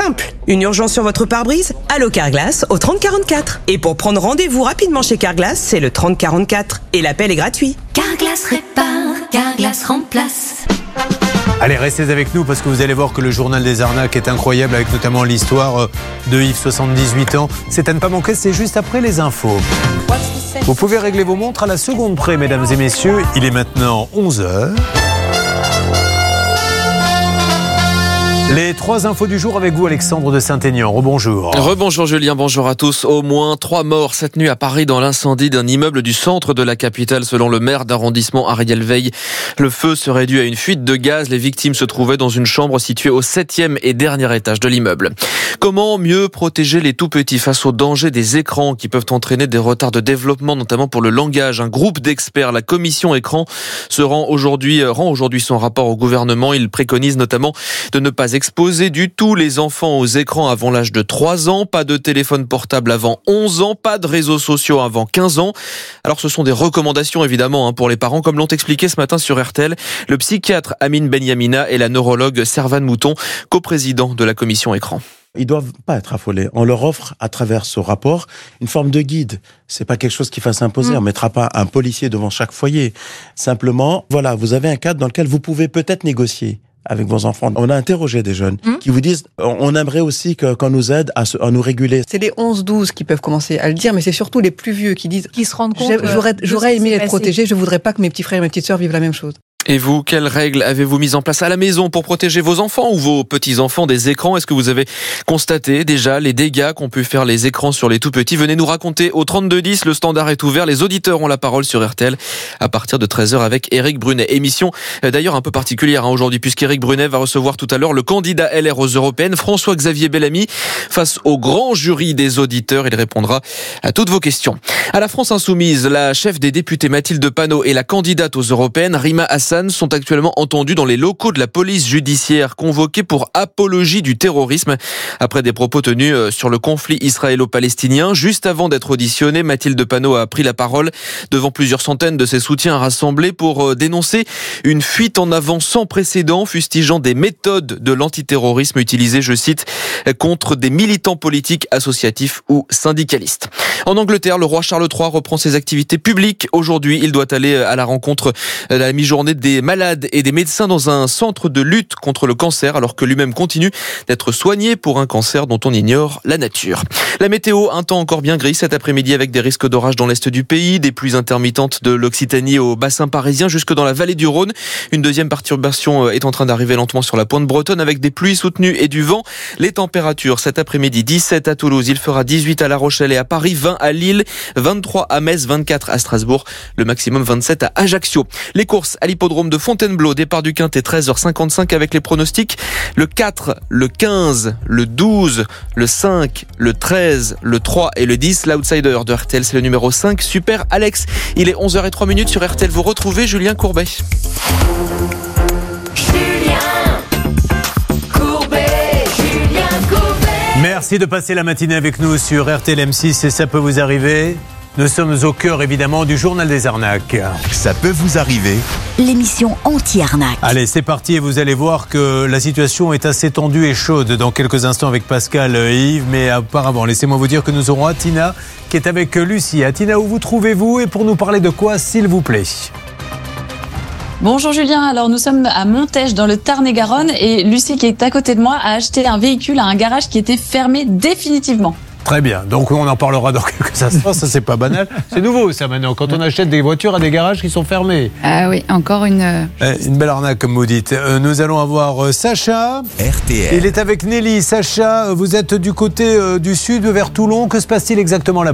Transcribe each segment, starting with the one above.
simple. Une urgence sur votre pare-brise? Allô Carglass au 3044. Et pour prendre rendez-vous rapidement chez Carglass, c'est le 3044. Et l'appel est gratuit. Carglass répare, Carglass remplace. Allez, restez avec nous parce que vous allez voir que le journal des arnaques est incroyable, avec notamment l'histoire de Yves, 78 ans. C'est à ne pas manquer, c'est juste après les infos. Vous pouvez régler vos montres à la seconde près, mesdames et messieurs. Il est maintenant 11h. Les 3 infos du jour avec vous, Alexandre de Saint-Aignan. Rebonjour. Rebonjour Julien, bonjour à tous. Au moins 3 morts cette nuit à Paris dans l'incendie d'un immeuble du centre de la capitale selon le maire d'arrondissement Ariel Veil. Le feu serait dû à une fuite de gaz. Les victimes se trouvaient dans une chambre située au 7e et dernier étage de l'immeuble. Comment mieux protéger les tout-petits face aux dangers des écrans qui peuvent entraîner des retards de développement, notamment pour le langage? Un groupe d'experts, la commission écran, rend aujourd'hui son rapport au gouvernement. Il préconise notamment de ne pas exposer du tout les enfants aux écrans avant l'âge de 3 ans, pas de téléphone portable avant 11 ans, pas de réseaux sociaux avant 15 ans. Alors ce sont des recommandations évidemment pour les parents, comme l'ont expliqué ce matin sur RTL le psychiatre Amine Benyamina et la neurologue Servane Mouton, coprésident de la commission écran. Ils doivent pas être affolés. On leur offre, à travers ce rapport, une forme de guide. C'est pas quelque chose qui fasse imposer. On mettra pas un policier devant chaque foyer. Simplement, voilà, vous avez un cadre dans lequel vous pouvez peut-être négocier avec vos enfants. On a interrogé des jeunes qui vous disent on aimerait aussi qu'on nous aide à nous réguler. C'est les 11-12 qui peuvent commencer à le dire, mais c'est surtout les plus vieux qui disent qui se rendent compte j'aurais aimé être protégé, je voudrais pas que mes petits frères et mes petites sœurs vivent la même chose. Et vous, quelles règles avez-vous mises en place à la maison pour protéger vos enfants ou vos petits-enfants des écrans? Est-ce que vous avez constaté déjà les dégâts qu'ont pu faire les écrans sur les tout-petits? Venez nous raconter au 3210, le standard est ouvert. Les auditeurs ont la parole sur RTL à partir de 13h avec Éric Brunet. Émission d'ailleurs un peu particulière aujourd'hui, puisqu'Éric Brunet va recevoir tout à l'heure le candidat LR aux Européennes, François-Xavier Bellamy, face au grand jury des auditeurs. Il répondra à toutes vos questions. À la France Insoumise, la chef des députés Mathilde Panot et la candidate aux Européennes, Rima Hassan, sont actuellement entendus dans les locaux de la police judiciaire, convoqués pour apologie du terrorisme. Après des propos tenus sur le conflit israélo-palestinien, juste avant d'être auditionnée, Mathilde Panot a pris la parole devant plusieurs centaines de ses soutiens rassemblés pour dénoncer une fuite en avant sans précédent, fustigeant des méthodes de l'antiterrorisme utilisées, je cite, contre des militants politiques, associatifs ou syndicalistes. En Angleterre, le roi Charles III reprend ses activités publiques. Aujourd'hui, il doit aller à la rencontre à la mi-journée des malades et des médecins dans un centre de lutte contre le cancer, alors que lui-même continue d'être soigné pour un cancer dont on ignore la nature. La météo, un temps encore bien gris cet après-midi avec des risques d'orage dans l'est du pays, des pluies intermittentes de l'Occitanie au bassin parisien jusque dans la vallée du Rhône. Une deuxième perturbation est en train d'arriver lentement sur la pointe bretonne avec des pluies soutenues et du vent. Les températures cet après-midi, 17 à Toulouse, il fera 18 à La Rochelle et à Paris, 20 à Lille, 23 à Metz, 24 à Strasbourg, le maximum 27 à Ajaccio. Les courses à l'hippodrome de Fontainebleau, départ du Quintet 13h55 avec les pronostics. Le 4, le 15, le 12, le 5, le 13, le 3 et le 10. L'outsider de RTL, c'est le numéro 5, Super Alex. Il est 11h03 sur RTL. Vous retrouvez Julien Courbet. Merci de passer la matinée avec nous sur RTL M6 et ça peut vous arriver. Nous sommes au cœur évidemment du journal des arnaques. Ça peut vous arriver. L'émission anti-arnaque. Allez, c'est parti et vous allez voir que la situation est assez tendue et chaude dans quelques instants avec Pascal et Yves. Mais auparavant, laissez-moi vous dire que nous aurons Atina qui est avec Lucie. Atina, où vous trouvez-vous et pour nous parler de quoi, s'il vous plaît? Bonjour Julien, alors nous sommes à Montège dans le Tarn-et-Garonne et Lucie qui est à côté de moi a acheté un véhicule à un garage qui était fermé définitivement. Très bien, donc on en parlera dans quelques instants, ça c'est pas banal. C'est nouveau ça maintenant, quand on achète des voitures à des garages qui sont fermés. Ah oui, encore une belle arnaque comme vous dites. Nous allons avoir Sacha. RTL. Il est avec Nelly. Sacha, vous êtes du côté du sud vers Toulon, que se passe-t-il exactement là-bas ?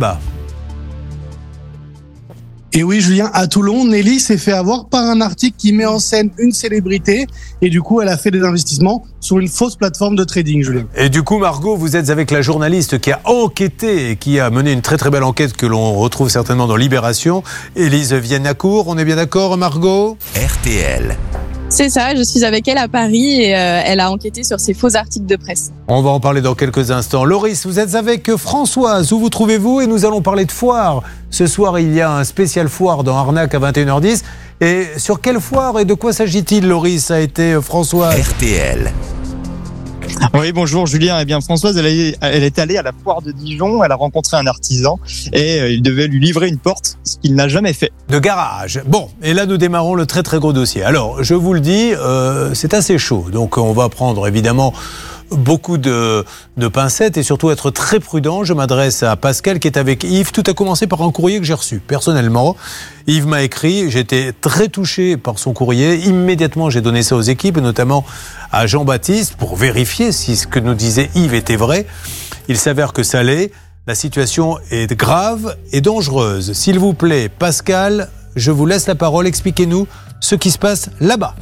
Et oui, Julien, à Toulon, Nelly s'est fait avoir par un article qui met en scène une célébrité et du coup, elle a fait des investissements sur une fausse plateforme de trading, Julien. Et du coup, Margot, vous êtes avec la journaliste qui a enquêté et qui a mené une très très belle enquête que l'on retrouve certainement dans Libération. Élise Vienne-Nacour, on est bien d'accord, Margot ? RTL. C'est ça, je suis avec elle à Paris et elle a enquêté sur ces faux articles de presse. On va en parler dans quelques instants. Loris, vous êtes avec Françoise, où vous trouvez-vous ? Et nous allons parler de foire. Ce soir, il y a un spécial foire dans Arnaque à 21h10. Et sur quelle foire et de quoi s'agit-il, Loris ? Ça a été Françoise. RTL. Oui, bonjour Julien. Eh bien, Françoise, elle est allée à la foire de Dijon. Elle a rencontré un artisan et il devait lui livrer une porte, ce qu'il n'a jamais fait. De garage. Bon, et là nous démarrons le très très gros dossier. Alors, je vous le dis, c'est assez chaud. Donc, on va prendre évidemment beaucoup de pincettes et surtout être très prudent. Je m'adresse à Pascal qui est avec Yves. Tout a commencé par un courrier que j'ai reçu personnellement. Yves m'a écrit, j'étais très touché par son courrier. Immédiatement, j'ai donné ça aux équipes, notamment à Jean-Baptiste, pour vérifier si ce que nous disait Yves était vrai. Il s'avère que ça l'est. La situation est grave et dangereuse. S'il vous plaît, Pascal, je vous laisse la parole. Expliquez-nous ce qui se passe là-bas.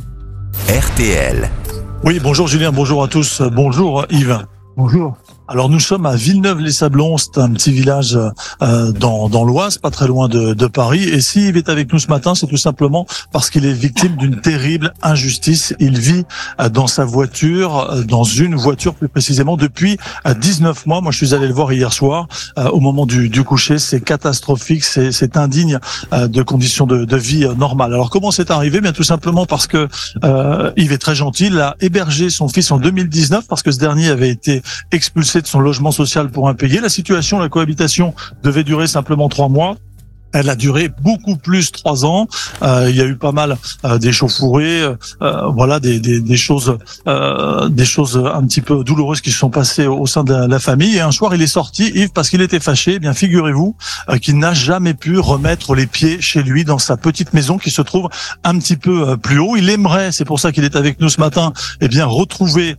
RTL. Oui, bonjour Julien, bonjour à tous. Bonjour Yves. Bonjour. Alors nous sommes à Villeneuve-les-Sablons, c'est un petit village dans l'Oise, pas très loin de Paris. Et si Yves est avec nous ce matin, c'est tout simplement parce qu'il est victime d'une terrible injustice. Il vit dans sa voiture, dans une voiture plus précisément, depuis 19 mois. Moi, je suis allé le voir hier soir, au moment du coucher. C'est catastrophique, c'est indigne de conditions de vie normales. Alors comment c'est arrivé ? Bien tout simplement parce que Yves est très gentil. Il a hébergé son fils en 2019 parce que ce dernier avait été expulsé de son logement social pour impayé. La situation, la cohabitation devait durer simplement 3 mois. Elle a duré beaucoup plus 3 ans. Il y a eu pas mal d'échauffourées, voilà des choses un petit peu douloureuses qui se sont passées au sein de la famille. Et un soir, il est sorti, Yves, parce qu'il était fâché. Eh bien, figurez-vous qu'il n'a jamais pu remettre les pieds chez lui dans sa petite maison qui se trouve un petit peu plus haut. Il aimerait, c'est pour ça qu'il est avec nous ce matin, eh bien retrouver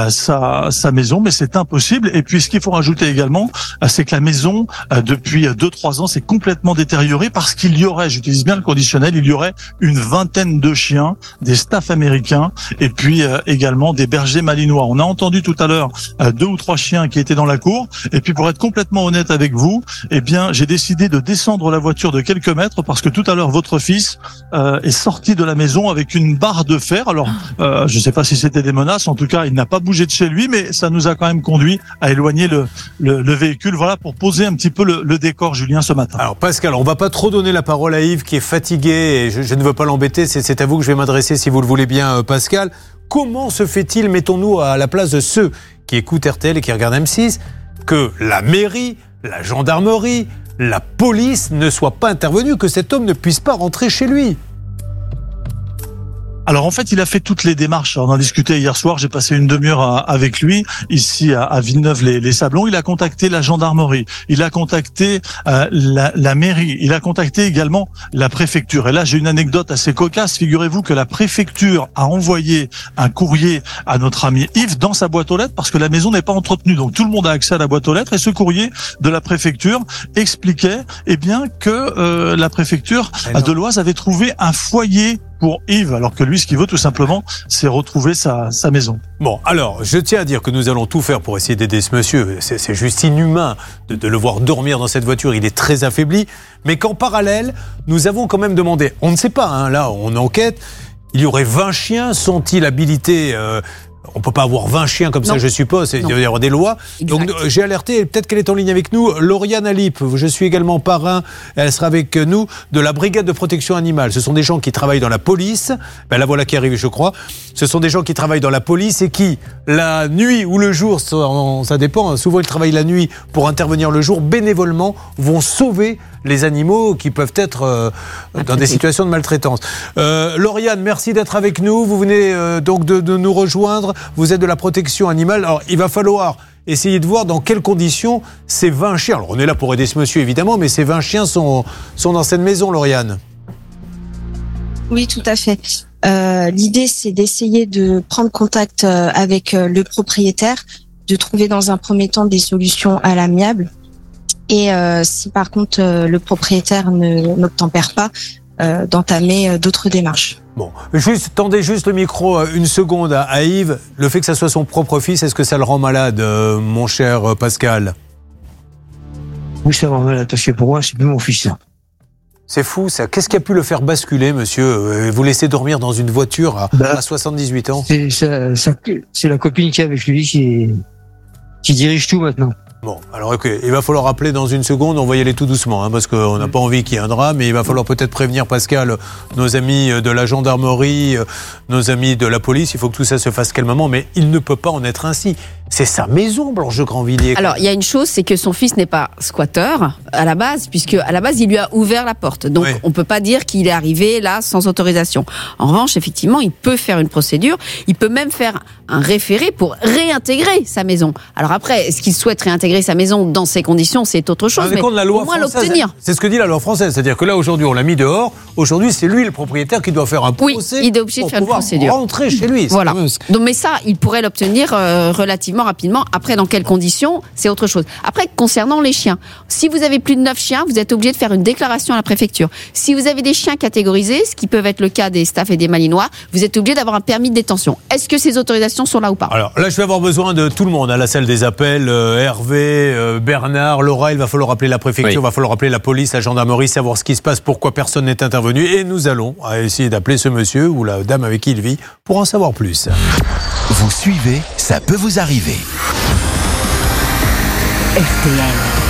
sa maison, mais c'est impossible. Et puis, ce qu'il faut rajouter également, c'est que la maison, depuis 2-3 ans, c'est complètement détériorée. Parce qu'il y aurait, j'utilise bien le conditionnel, il y aurait une vingtaine de chiens, des staffs américains et puis également des bergers malinois. On a entendu tout à l'heure 2 ou 3 chiens qui étaient dans la cour. Et puis pour être complètement honnête avec vous, eh bien j'ai décidé de descendre la voiture de quelques mètres parce que tout à l'heure votre fils est sorti de la maison avec une barre de fer. Alors je ne sais pas si c'était des menaces, en tout cas il n'a pas bougé de chez lui, mais ça nous a quand même conduit à éloigner le véhicule. Voilà pour poser un petit peu le décor, Julien, ce matin. Alors Pascal, on va pas trop donner la parole à Yves qui est fatigué et je ne veux pas l'embêter, c'est à vous que je vais m'adresser si vous le voulez bien, Pascal. Comment se fait-il, mettons-nous à la place de ceux qui écoutent RTL et qui regardent M6, que la mairie, la gendarmerie, la police ne soient pas intervenus, que cet homme ne puisse pas rentrer chez lui ? Alors en fait, il a fait toutes les démarches. On en discutait hier soir, j'ai passé une demi-heure avec lui, ici à Villeneuve-les-Sablons. Il a contacté la gendarmerie, il a contacté la mairie, il a contacté également la préfecture. Et là, j'ai une anecdote assez cocasse. Figurez-vous que la préfecture a envoyé un courrier à notre ami Yves dans sa boîte aux lettres parce que la maison n'est pas entretenue. Donc tout le monde a accès à la boîte aux lettres. Et ce courrier de la préfecture expliquait eh bien que la préfecture de l'Oise avait trouvé un foyer pour Yves, alors que lui, ce qu'il veut tout simplement, c'est retrouver sa maison. Bon, alors, je tiens à dire que nous allons tout faire pour essayer d'aider ce monsieur. C'est juste inhumain de le voir dormir dans cette voiture. Il est très affaibli. Mais qu'en parallèle, nous avons quand même demandé, on ne sait pas, hein, là, on enquête, il y aurait 20 chiens, sont-ils habilités on ne peut pas avoir 20 chiens comme ça, je suppose. Il doit y avoir des lois. Exact. Donc, j'ai alerté, peut-être qu'elle est en ligne avec nous, Lauriane Alip. Je suis également parrain. Elle sera avec nous de la brigade de protection animale. Ce sont des gens qui travaillent dans la police. Ben, la voilà qui arrive, je crois. Ce sont des gens qui travaillent dans la police et qui, la nuit ou le jour, ça dépend. Souvent, ils travaillent la nuit pour intervenir le jour. Bénévolement, vont sauver les animaux qui peuvent être dans des situations de maltraitance. Lauriane, merci d'être avec nous. Vous venez donc de nous rejoindre. Vous êtes de la protection animale. Alors, il va falloir essayer de voir dans quelles conditions ces 20 chiens... Alors, on est là pour aider ce monsieur, évidemment, mais ces 20 chiens sont dans cette maison, Lauriane. Oui, tout à fait. L'idée, c'est d'essayer de prendre contact avec le propriétaire, de trouver dans un premier temps des solutions à l'amiable. Et si par contre le propriétaire n'obtempère pas, d'entamer d'autres démarches. Bon, tendez juste le micro une seconde à Yves. Le fait que ça soit son propre fils, est-ce que ça le rend malade, mon cher Pascal ? Oui, ça me rend malade, parce que pour moi, c'est plus mon fils. C'est fou, ça. Qu'est-ce qui a pu le faire basculer, monsieur ? Vous laissez dormir dans une voiture à 78 ans ? C'est la copine qui est avec lui qui dirige tout maintenant. Bon, alors ok, il va falloir appeler dans une seconde, on va y aller tout doucement, parce qu'on n'a pas envie qu'il y ait un drame, mais il va falloir peut-être prévenir, Pascal, nos amis de la gendarmerie, nos amis de la police, il faut que tout ça se fasse calmement, mais il ne peut pas en être ainsi. C'est sa maison, Blanche de Grandvilliers. Alors, il y a une chose, c'est que son fils n'est pas squatteur à la base, puisque à la base, il lui a ouvert la porte. Donc, on ne peut pas dire qu'il est arrivé là sans autorisation. En revanche, effectivement, il peut faire une procédure, il peut même faire un référé pour réintégrer sa maison. Alors après, est-ce qu'il souhaite réintégrer sa maison dans ces conditions, c'est autre chose, mais la loi au moins française, l'obtenir. C'est ce que dit la loi française, c'est-à-dire que là, aujourd'hui, on l'a mis dehors, aujourd'hui, c'est lui le propriétaire qui doit faire un procès il est obligé de faire une procédure. Rentrer chez lui. Voilà. Donc, mais ça, il pourrait l'obtenir relativement rapidement. Après, dans quelles conditions, c'est autre chose. Après, concernant les chiens, si vous avez plus de 9 chiens, vous êtes obligé de faire une déclaration à la préfecture. Si vous avez des chiens catégorisés, ce qui peut être le cas des staffs et des malinois, vous êtes obligé d'avoir un permis de détention. Est-ce que ces autorisations sont là ou pas? Alors là, je vais avoir besoin de tout le monde à la salle des appels. Hervé, Bernard, Laura, il va falloir appeler la préfecture, il va falloir appeler la police, la gendarmerie, savoir ce qui se passe, pourquoi personne n'est intervenu. Et nous allons essayer d'appeler ce monsieur ou la dame avec qui il vit pour en savoir plus. Vous suivez, ça peut vous arriver. RTL.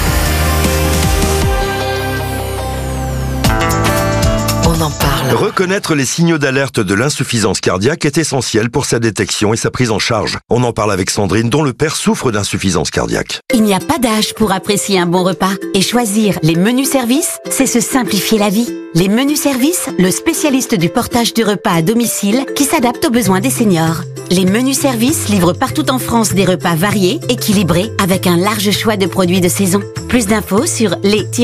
On en parle. Reconnaître les signaux d'alerte de l'insuffisance cardiaque est essentiel pour sa détection et sa prise en charge. On en parle avec Sandrine, dont le père souffre d'insuffisance cardiaque. Il n'y a pas d'âge pour apprécier un bon repas. Et choisir les menus services, c'est se simplifier la vie. Les menus services, le spécialiste du portage du repas à domicile qui s'adapte aux besoins des seniors. Les menus services livrent partout en France des repas variés, équilibrés, avec un large choix de produits de saison. Plus d'infos sur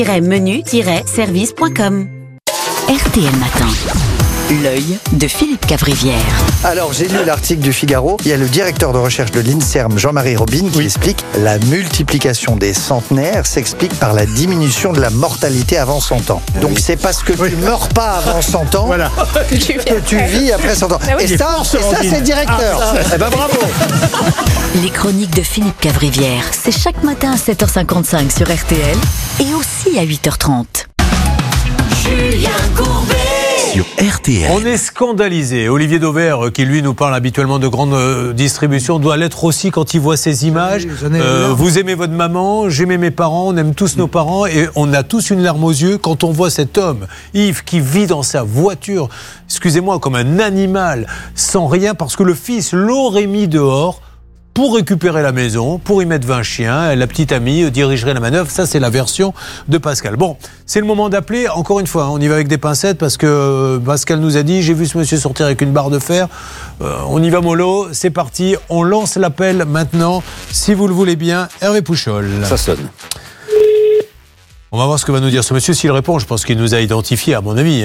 les-menus-service.com. RTL Matin. L'œil de Philippe Cavrivière. Alors, j'ai lu l'article du Figaro. Il y a le directeur de recherche de l'INSERM, Jean-Marie Robin, qui explique la multiplication des centenaires s'explique par la diminution de la mortalité avant 100 ans. Donc, c'est parce que tu meurs pas avant 100 ans que tu vis après 100 ans. Et ça, c'est le directeur. Eh ben, bravo. Les chroniques de Philippe Cavrivière, c'est chaque matin à 7h55 sur RTL et aussi à 8h30. Julien Courbet sur RTL. On est scandalisé. Olivier Dauvert, qui lui nous parle habituellement de grande distribution, doit l'être aussi quand il voit ces images. Vous aimez votre maman, j'aimais mes parents, on aime tous nos parents et on a tous une larme aux yeux quand on voit cet homme, Yves, qui vit dans sa voiture, excusez-moi, comme un animal, sans rien, parce que le fils l'aurait mis dehors pour récupérer la maison, pour y mettre 20 chiens. La petite amie dirigerait la manœuvre. Ça, c'est la version de Pascal. Bon, c'est le moment d'appeler. Encore une fois, on y va avec des pincettes parce que Pascal nous a dit, j'ai vu ce monsieur sortir avec une barre de fer. On y va mollo, c'est parti. On lance l'appel maintenant, si vous le voulez bien. Hervé Pouchol. Ça sonne. On va voir ce que va nous dire ce monsieur. S'il répond, je pense qu'il nous a identifié, à mon avis.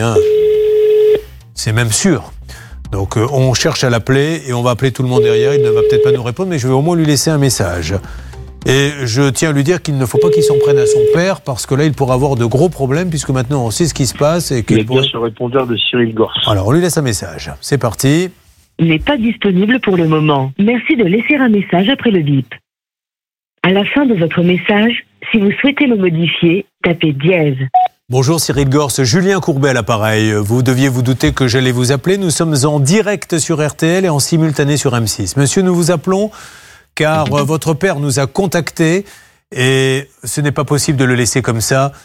C'est même sûr. Donc on cherche à l'appeler et on va appeler tout le monde derrière. Il ne va peut-être pas nous répondre, mais je vais au moins lui laisser un message. Et je tiens à lui dire qu'il ne faut pas qu'il s'en prenne à son père, parce que là, il pourra avoir de gros problèmes, puisque maintenant on sait ce qui se passe. Et il est bien sur le répondeur de Cyril Gors. Alors on lui laisse un message. C'est parti. Il n'est pas disponible pour le moment. Merci de laisser un message après le bip. À la fin de votre message, si vous souhaitez le modifier, tapez dièse. Bonjour Cyril Gors, Julien Courbet à l'appareil. Vous deviez vous douter que j'allais vous appeler. Nous sommes en direct sur RTL et en simultané sur M6. Monsieur, nous vous appelons car votre père nous a contactés et ce n'est pas possible de le laisser comme ça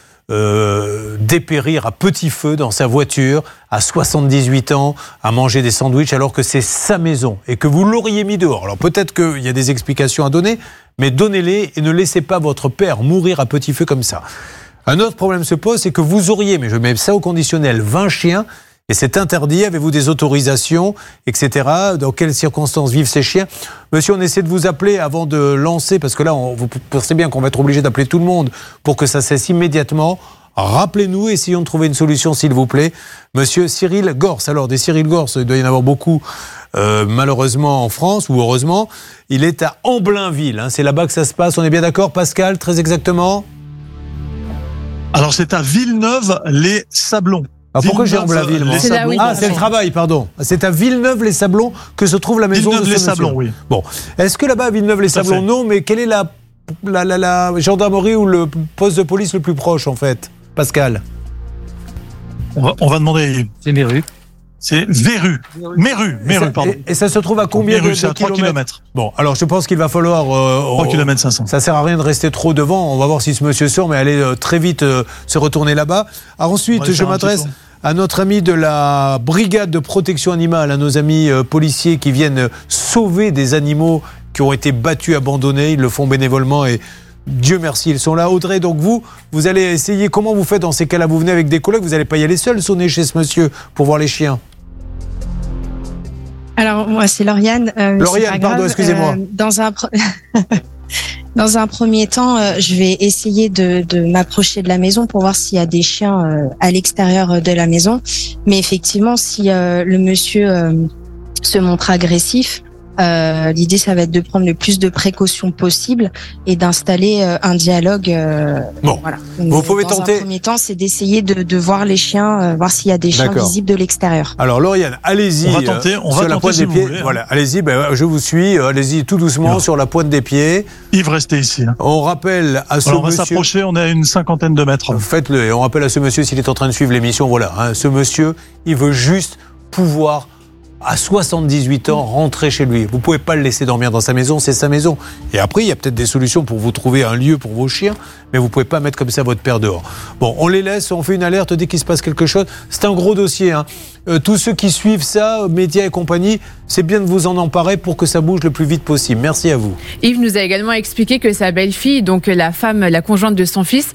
dépérir à petit feu dans sa voiture à 78 ans, à manger des sandwichs alors que c'est sa maison et que vous l'auriez mis dehors. Alors peut-être qu'il y a des explications à donner, mais donnez-les et ne laissez pas votre père mourir à petit feu comme ça. Un autre problème se pose, c'est que vous auriez, mais je mets ça au conditionnel, 20 chiens, et c'est interdit, avez-vous des autorisations, etc. Dans quelles circonstances vivent ces chiens? Monsieur, on essaie de vous appeler avant de lancer, parce que là, vous pensez bien qu'on va être obligé d'appeler tout le monde pour que ça cesse immédiatement. Rappelez-nous, essayons de trouver une solution, s'il vous plaît. Monsieur Cyril Gors, alors des Cyril Gors, il doit y en avoir beaucoup, malheureusement en France, ou heureusement. Il est à Amblainville, c'est là-bas que ça se passe, on est bien d'accord, Pascal, très exactement? Alors, c'est à Villeneuve-les-Sablons. Alors pourquoi j'ai Amblainville, moi? C'est le travail, pardon. C'est à Villeneuve-les-Sablons que se trouve la maison de ce monsieur. Villeneuve-les-Sablons, oui. Bon, est-ce que là-bas, à Villeneuve-les-Sablons, non, mais quelle est la gendarmerie ou le poste de police le plus proche, en fait, Pascal? On va demander. C'est mes rues. C'est Méru, pardon. Et ça se trouve à combien Méru, de c'est à 3 kilomètres? Bon, alors je pense qu'il va falloir... 3 km 500. Ça sert à rien de rester trop devant. On va voir si ce monsieur sort, mais allez très vite se retourner là-bas. Alors ensuite, je m'adresse à notre ami de la brigade de protection animale, à nos amis policiers qui viennent sauver des animaux qui ont été battus, abandonnés. Ils le font bénévolement et Dieu merci, ils sont là. Audrey, donc vous allez essayer, comment vous faites dans ces cas-là? Vous venez avec des collègues, vous n'allez pas y aller seul sonner chez ce monsieur pour voir les chiens? Alors, moi, c'est Lauriane. Lauriane, pardon, excusez-moi. Dans un premier temps, je vais essayer de m'approcher de la maison pour voir s'il y a des chiens à l'extérieur de la maison. Mais effectivement, si le monsieur se montre agressif, l'idée, ça va être de prendre le plus de précautions possible et d'installer un dialogue. Bon, voilà. vous pouvez dans tenter. un premier temps, c'est d'essayer de voir les chiens, voir s'il y a des chiens visibles de l'extérieur. Alors, Lauriane, allez-y. On va tenter sur la pointe si des vous pieds. voulez, hein. Voilà, allez-y, je vous suis. Allez-y tout doucement sur la pointe des pieds. Yves, restez ici. Hein. On rappelle à ce on va monsieur. s'approcher, on est à une 50aine de mètres. Faites-le. Et on rappelle à ce monsieur s'il est en train de suivre l'émission. Voilà, hein, ce monsieur, il veut juste pouvoir, à 78 ans, rentrer chez lui. Vous ne pouvez pas le laisser dormir dans sa maison, c'est sa maison. Et après, il y a peut-être des solutions pour vous trouver un lieu pour vos chiens, mais vous ne pouvez pas mettre comme ça votre père dehors. Bon, on les laisse, on fait une alerte dès qu'il se passe quelque chose. C'est un gros dossier. Hein. Tous ceux qui suivent ça, médias et compagnie, c'est bien de vous en emparer pour que ça bouge le plus vite possible. Merci à vous. Yves nous a également expliqué que sa belle-fille, donc la femme, la conjointe de son fils,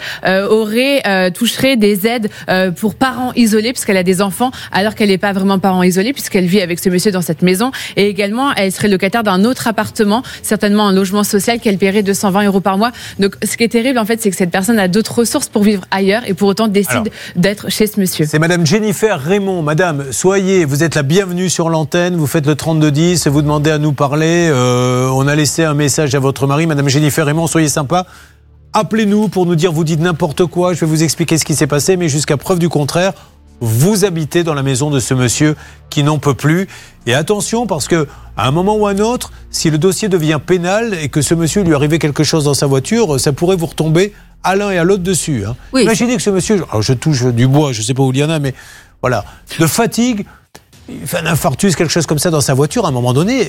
toucherait des aides pour parents isolés, puisqu'elle a des enfants, alors qu'elle n'est pas vraiment parent isolé, puisqu'elle vit avec ce monsieur dans cette maison. Et également, elle serait locataire d'un autre appartement, certainement un logement social qu'elle paierait 220 € par mois. Donc, ce qui est terrible, en fait, c'est que cette personne a d'autres ressources pour vivre ailleurs et pour autant décide d'être chez ce monsieur. C'est Madame Jennifer Raymond. Madame, vous êtes la bienvenue sur l'antenne. Vous faites le 3210, vous demandez à nous parler. On a laissé un message à votre mari. Madame Jennifer Raymond, soyez sympa. Appelez-nous pour nous dire, vous dites n'importe quoi. Je vais vous expliquer ce qui s'est passé, mais jusqu'à preuve du contraire, vous habitez dans la maison de ce monsieur qui n'en peut plus. Et attention, parce que à un moment ou à un autre, si le dossier devient pénal et que ce monsieur lui arrivait quelque chose dans sa voiture, ça pourrait vous retomber à l'un et à l'autre dessus. Hein. Oui. Imaginez que ce monsieur, alors je touche du bois, je ne sais pas où il y en a, mais voilà, de fatigue, il fait un infarctus, quelque chose comme ça dans sa voiture, à un moment donné,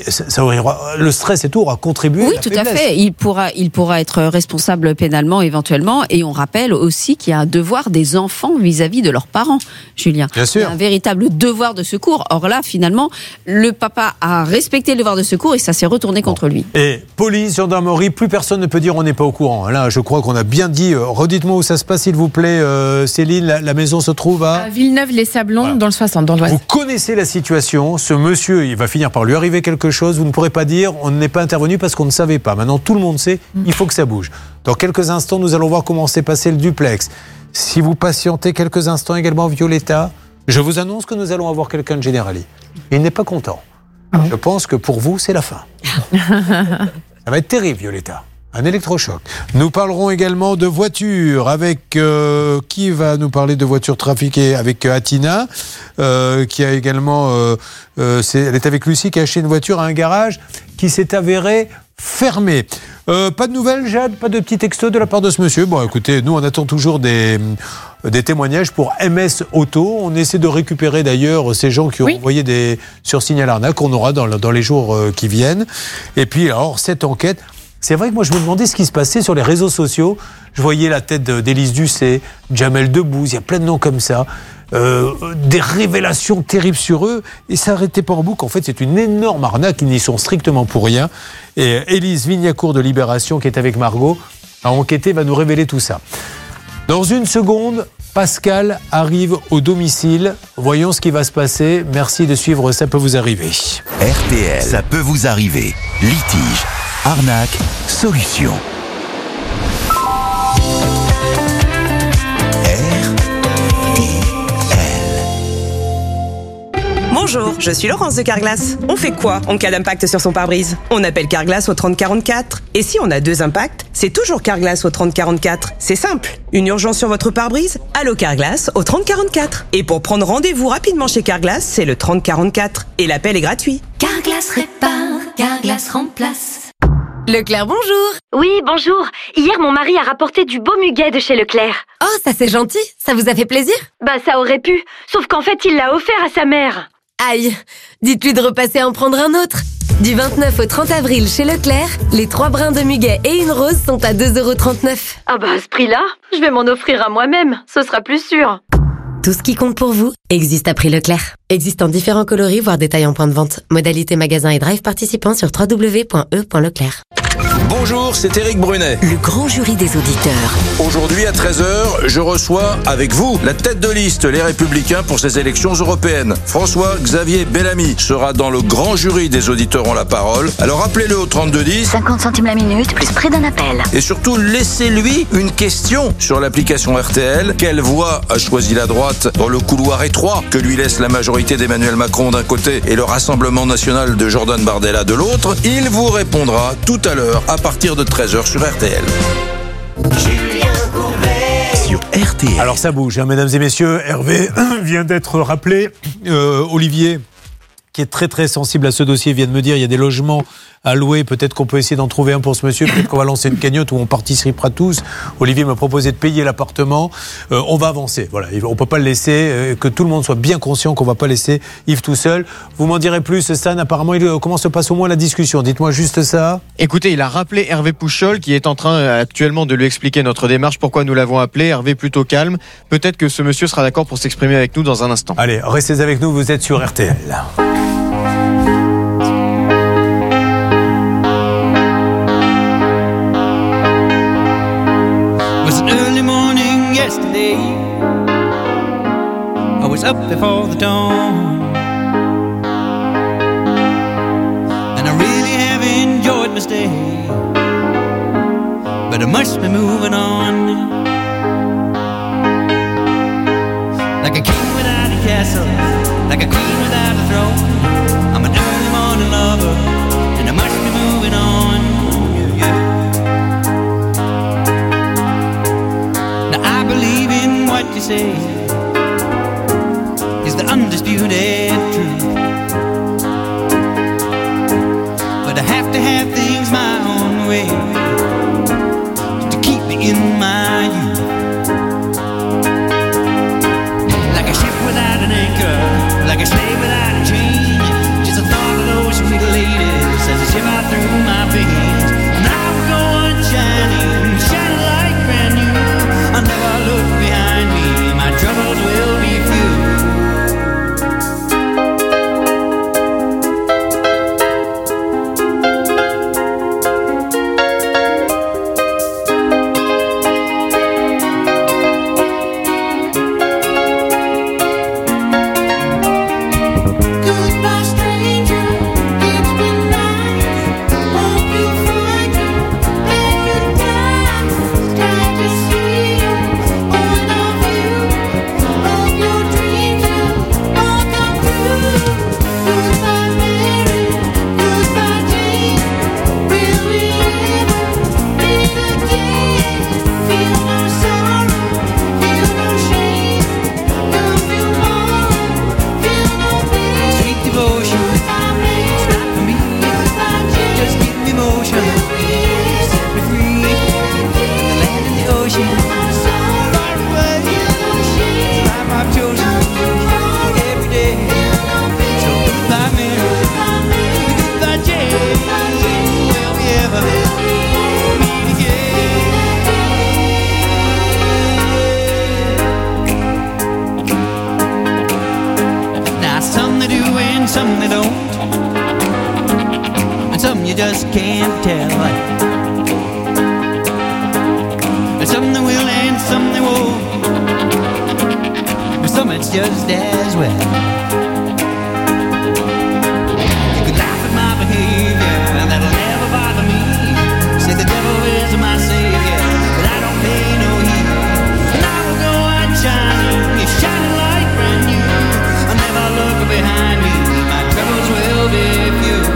le stress et tout aura contribué. Oui, tout à fait. Il pourra être responsable pénalement éventuellement. Et on rappelle aussi qu'il y a un devoir des enfants vis-à-vis de leurs parents, Julien. Bien sûr. Il y a un véritable devoir de secours. Or là, finalement, le papa a respecté le devoir de secours et ça s'est retourné contre lui. Et police, gendarmerie, plus personne ne peut dire on n'est pas au courant. Là, je crois qu'on a bien dit. Redites-moi où ça se passe, s'il vous plaît, Céline. La maison se trouve à Villeneuve-les-Sablons, voilà. Dans le 60, dans l'Oise. Vous connaissez la situation, ce monsieur, il va finir par lui arriver quelque chose, vous ne pourrez pas dire on n'est pas intervenu parce qu'on ne savait pas. Maintenant, tout le monde sait, il faut que ça bouge. Dans quelques instants, nous allons voir comment s'est passé le duplex. Si vous patientez quelques instants également, Violetta, je vous annonce que nous allons avoir quelqu'un de Generali. Il n'est pas content. Je pense que pour vous, c'est la fin. Ça va être terrible, Violetta. Un électrochoc. Nous parlerons également de voitures avec qui va nous parler de voitures trafiquées avec Atina, qui a également, elle est avec Lucie qui a acheté une voiture à un garage qui s'est avéré fermé. Pas de nouvelles, Jade, pas de petits textos de la part de ce monsieur. Bon, écoutez, nous on attend toujours des témoignages pour MS Auto. On essaie de récupérer d'ailleurs ces gens qui ont envoyé sur Signal Arnaque qu'on aura dans les jours qui viennent. Et puis alors cette enquête. C'est vrai que moi, je me demandais ce qui se passait sur les réseaux sociaux. Je voyais la tête d'Élise Ducé, Jamel Debbouze, il y a plein de noms comme ça. Des révélations terribles sur eux. Et ça n'arrêtait pas en boucle. En fait, c'est une énorme arnaque. Ils n'y sont strictement pour rien. Et Élise Vignacourt de Libération, qui est avec Margot, a enquêté, va nous révéler tout ça. Dans une seconde, Pascal arrive au domicile. Voyons ce qui va se passer. Merci de suivre Ça peut vous arriver. RTL, ça peut vous arriver. Litige, arnaque, solution. Bonjour, je suis Laurence de Carglass. On fait quoi en cas d'impact sur son pare-brise? On appelle Carglass au 3044. Et si on a 2 impacts, c'est toujours Carglass au 3044. C'est simple. Une urgence sur votre pare-brise? Allô Carglass au 3044. Et pour prendre rendez-vous rapidement chez Carglass, c'est le 3044. Et l'appel est gratuit. Carglass répare, Carglass remplace. Leclerc, bonjour. Oui, bonjour. Hier, mon mari a rapporté du beau muguet de chez Leclerc. Oh, ça c'est gentil. Ça vous a fait plaisir? Bah, ça aurait pu. Sauf qu'en fait, il l'a offert à sa mère. Aïe, dites-lui de repasser à en prendre un autre. Du 29 au 30 avril chez Leclerc, les 3 brins de muguet et une rose sont à 2,39 €. Ah bah à ce prix-là, je vais m'en offrir à moi-même, ce sera plus sûr. Tout ce qui compte pour vous existe à prix Leclerc. Existe en différents coloris, voire détails en point de vente. Modalité magasin et drive participants sur www.e.leclerc. Bonjour, c'est Éric Brunet. Le grand jury des auditeurs. Aujourd'hui à 13h, je reçois avec vous la tête de liste Les Républicains pour ces élections européennes. François-Xavier Bellamy sera dans le grand jury des auditeurs ont la parole. Alors appelez-le au 3210. 50 centimes la minute, plus prix d'un appel. Et surtout, laissez-lui une question sur l'application RTL. Quelle voie a choisi la droite dans le couloir étroit que lui laisse la majorité d'Emmanuel Macron d'un côté et le Rassemblement national de Jordan Bardella de l'autre? Il vous répondra tout à l'heure à partir de 13h sur RTL. Sur RTL. Alors ça bouge, hein, mesdames et messieurs. Hervé vient d'être rappelé. Olivier, qui est très très sensible à ce dossier, vient de me dire il y a des logements à louer. Peut-être qu'on peut essayer d'en trouver un pour ce monsieur. Peut-être qu'on va lancer une cagnotte où on participera tous. Olivier m'a proposé de payer l'appartement. On va avancer. Voilà, on ne peut pas le laisser. Que tout le monde soit bien conscient qu'on ne va pas laisser Yves tout seul. Vous m'en direz plus, Stan. Apparemment, comment se passe au moins la discussion? Dites-moi juste ça. Écoutez, il a rappelé Hervé Pouchol qui est en train actuellement de lui expliquer notre démarche, pourquoi nous l'avons appelé. Hervé plutôt calme. Peut-être que ce monsieur sera d'accord pour s'exprimer avec nous dans un instant. Allez, restez avec nous. Vous êtes sur RTL. Yesterday, I was up before the dawn, and I really have enjoyed my stay, but I must be moving on. Like a king without a castle, like a queen without a throne, I'm an early morning lover, and I must be moving on. I believe in what you say is the undisputed truth, but I have to have things my own way to keep me in my youth. Like a ship without an anchor, like a slave without a chain, just the thought of those sweet ladies as I shiver through my veins. And I will go on shining, shining like brand new. I'll never look behind me, my troubles will be few. Goodbye, stranger, it's been nice. Hope you find your paradise. Glad to see you. Some they don't, and some you just can't tell. And some they will and some they won't, but some it's just as well. You could laugh at my behavior, and that'll never bother me. Say the devil is my savior, but I don't pay no heed. And I will go on shining, it's shining like brand new. I'll never look behind me. Will be few.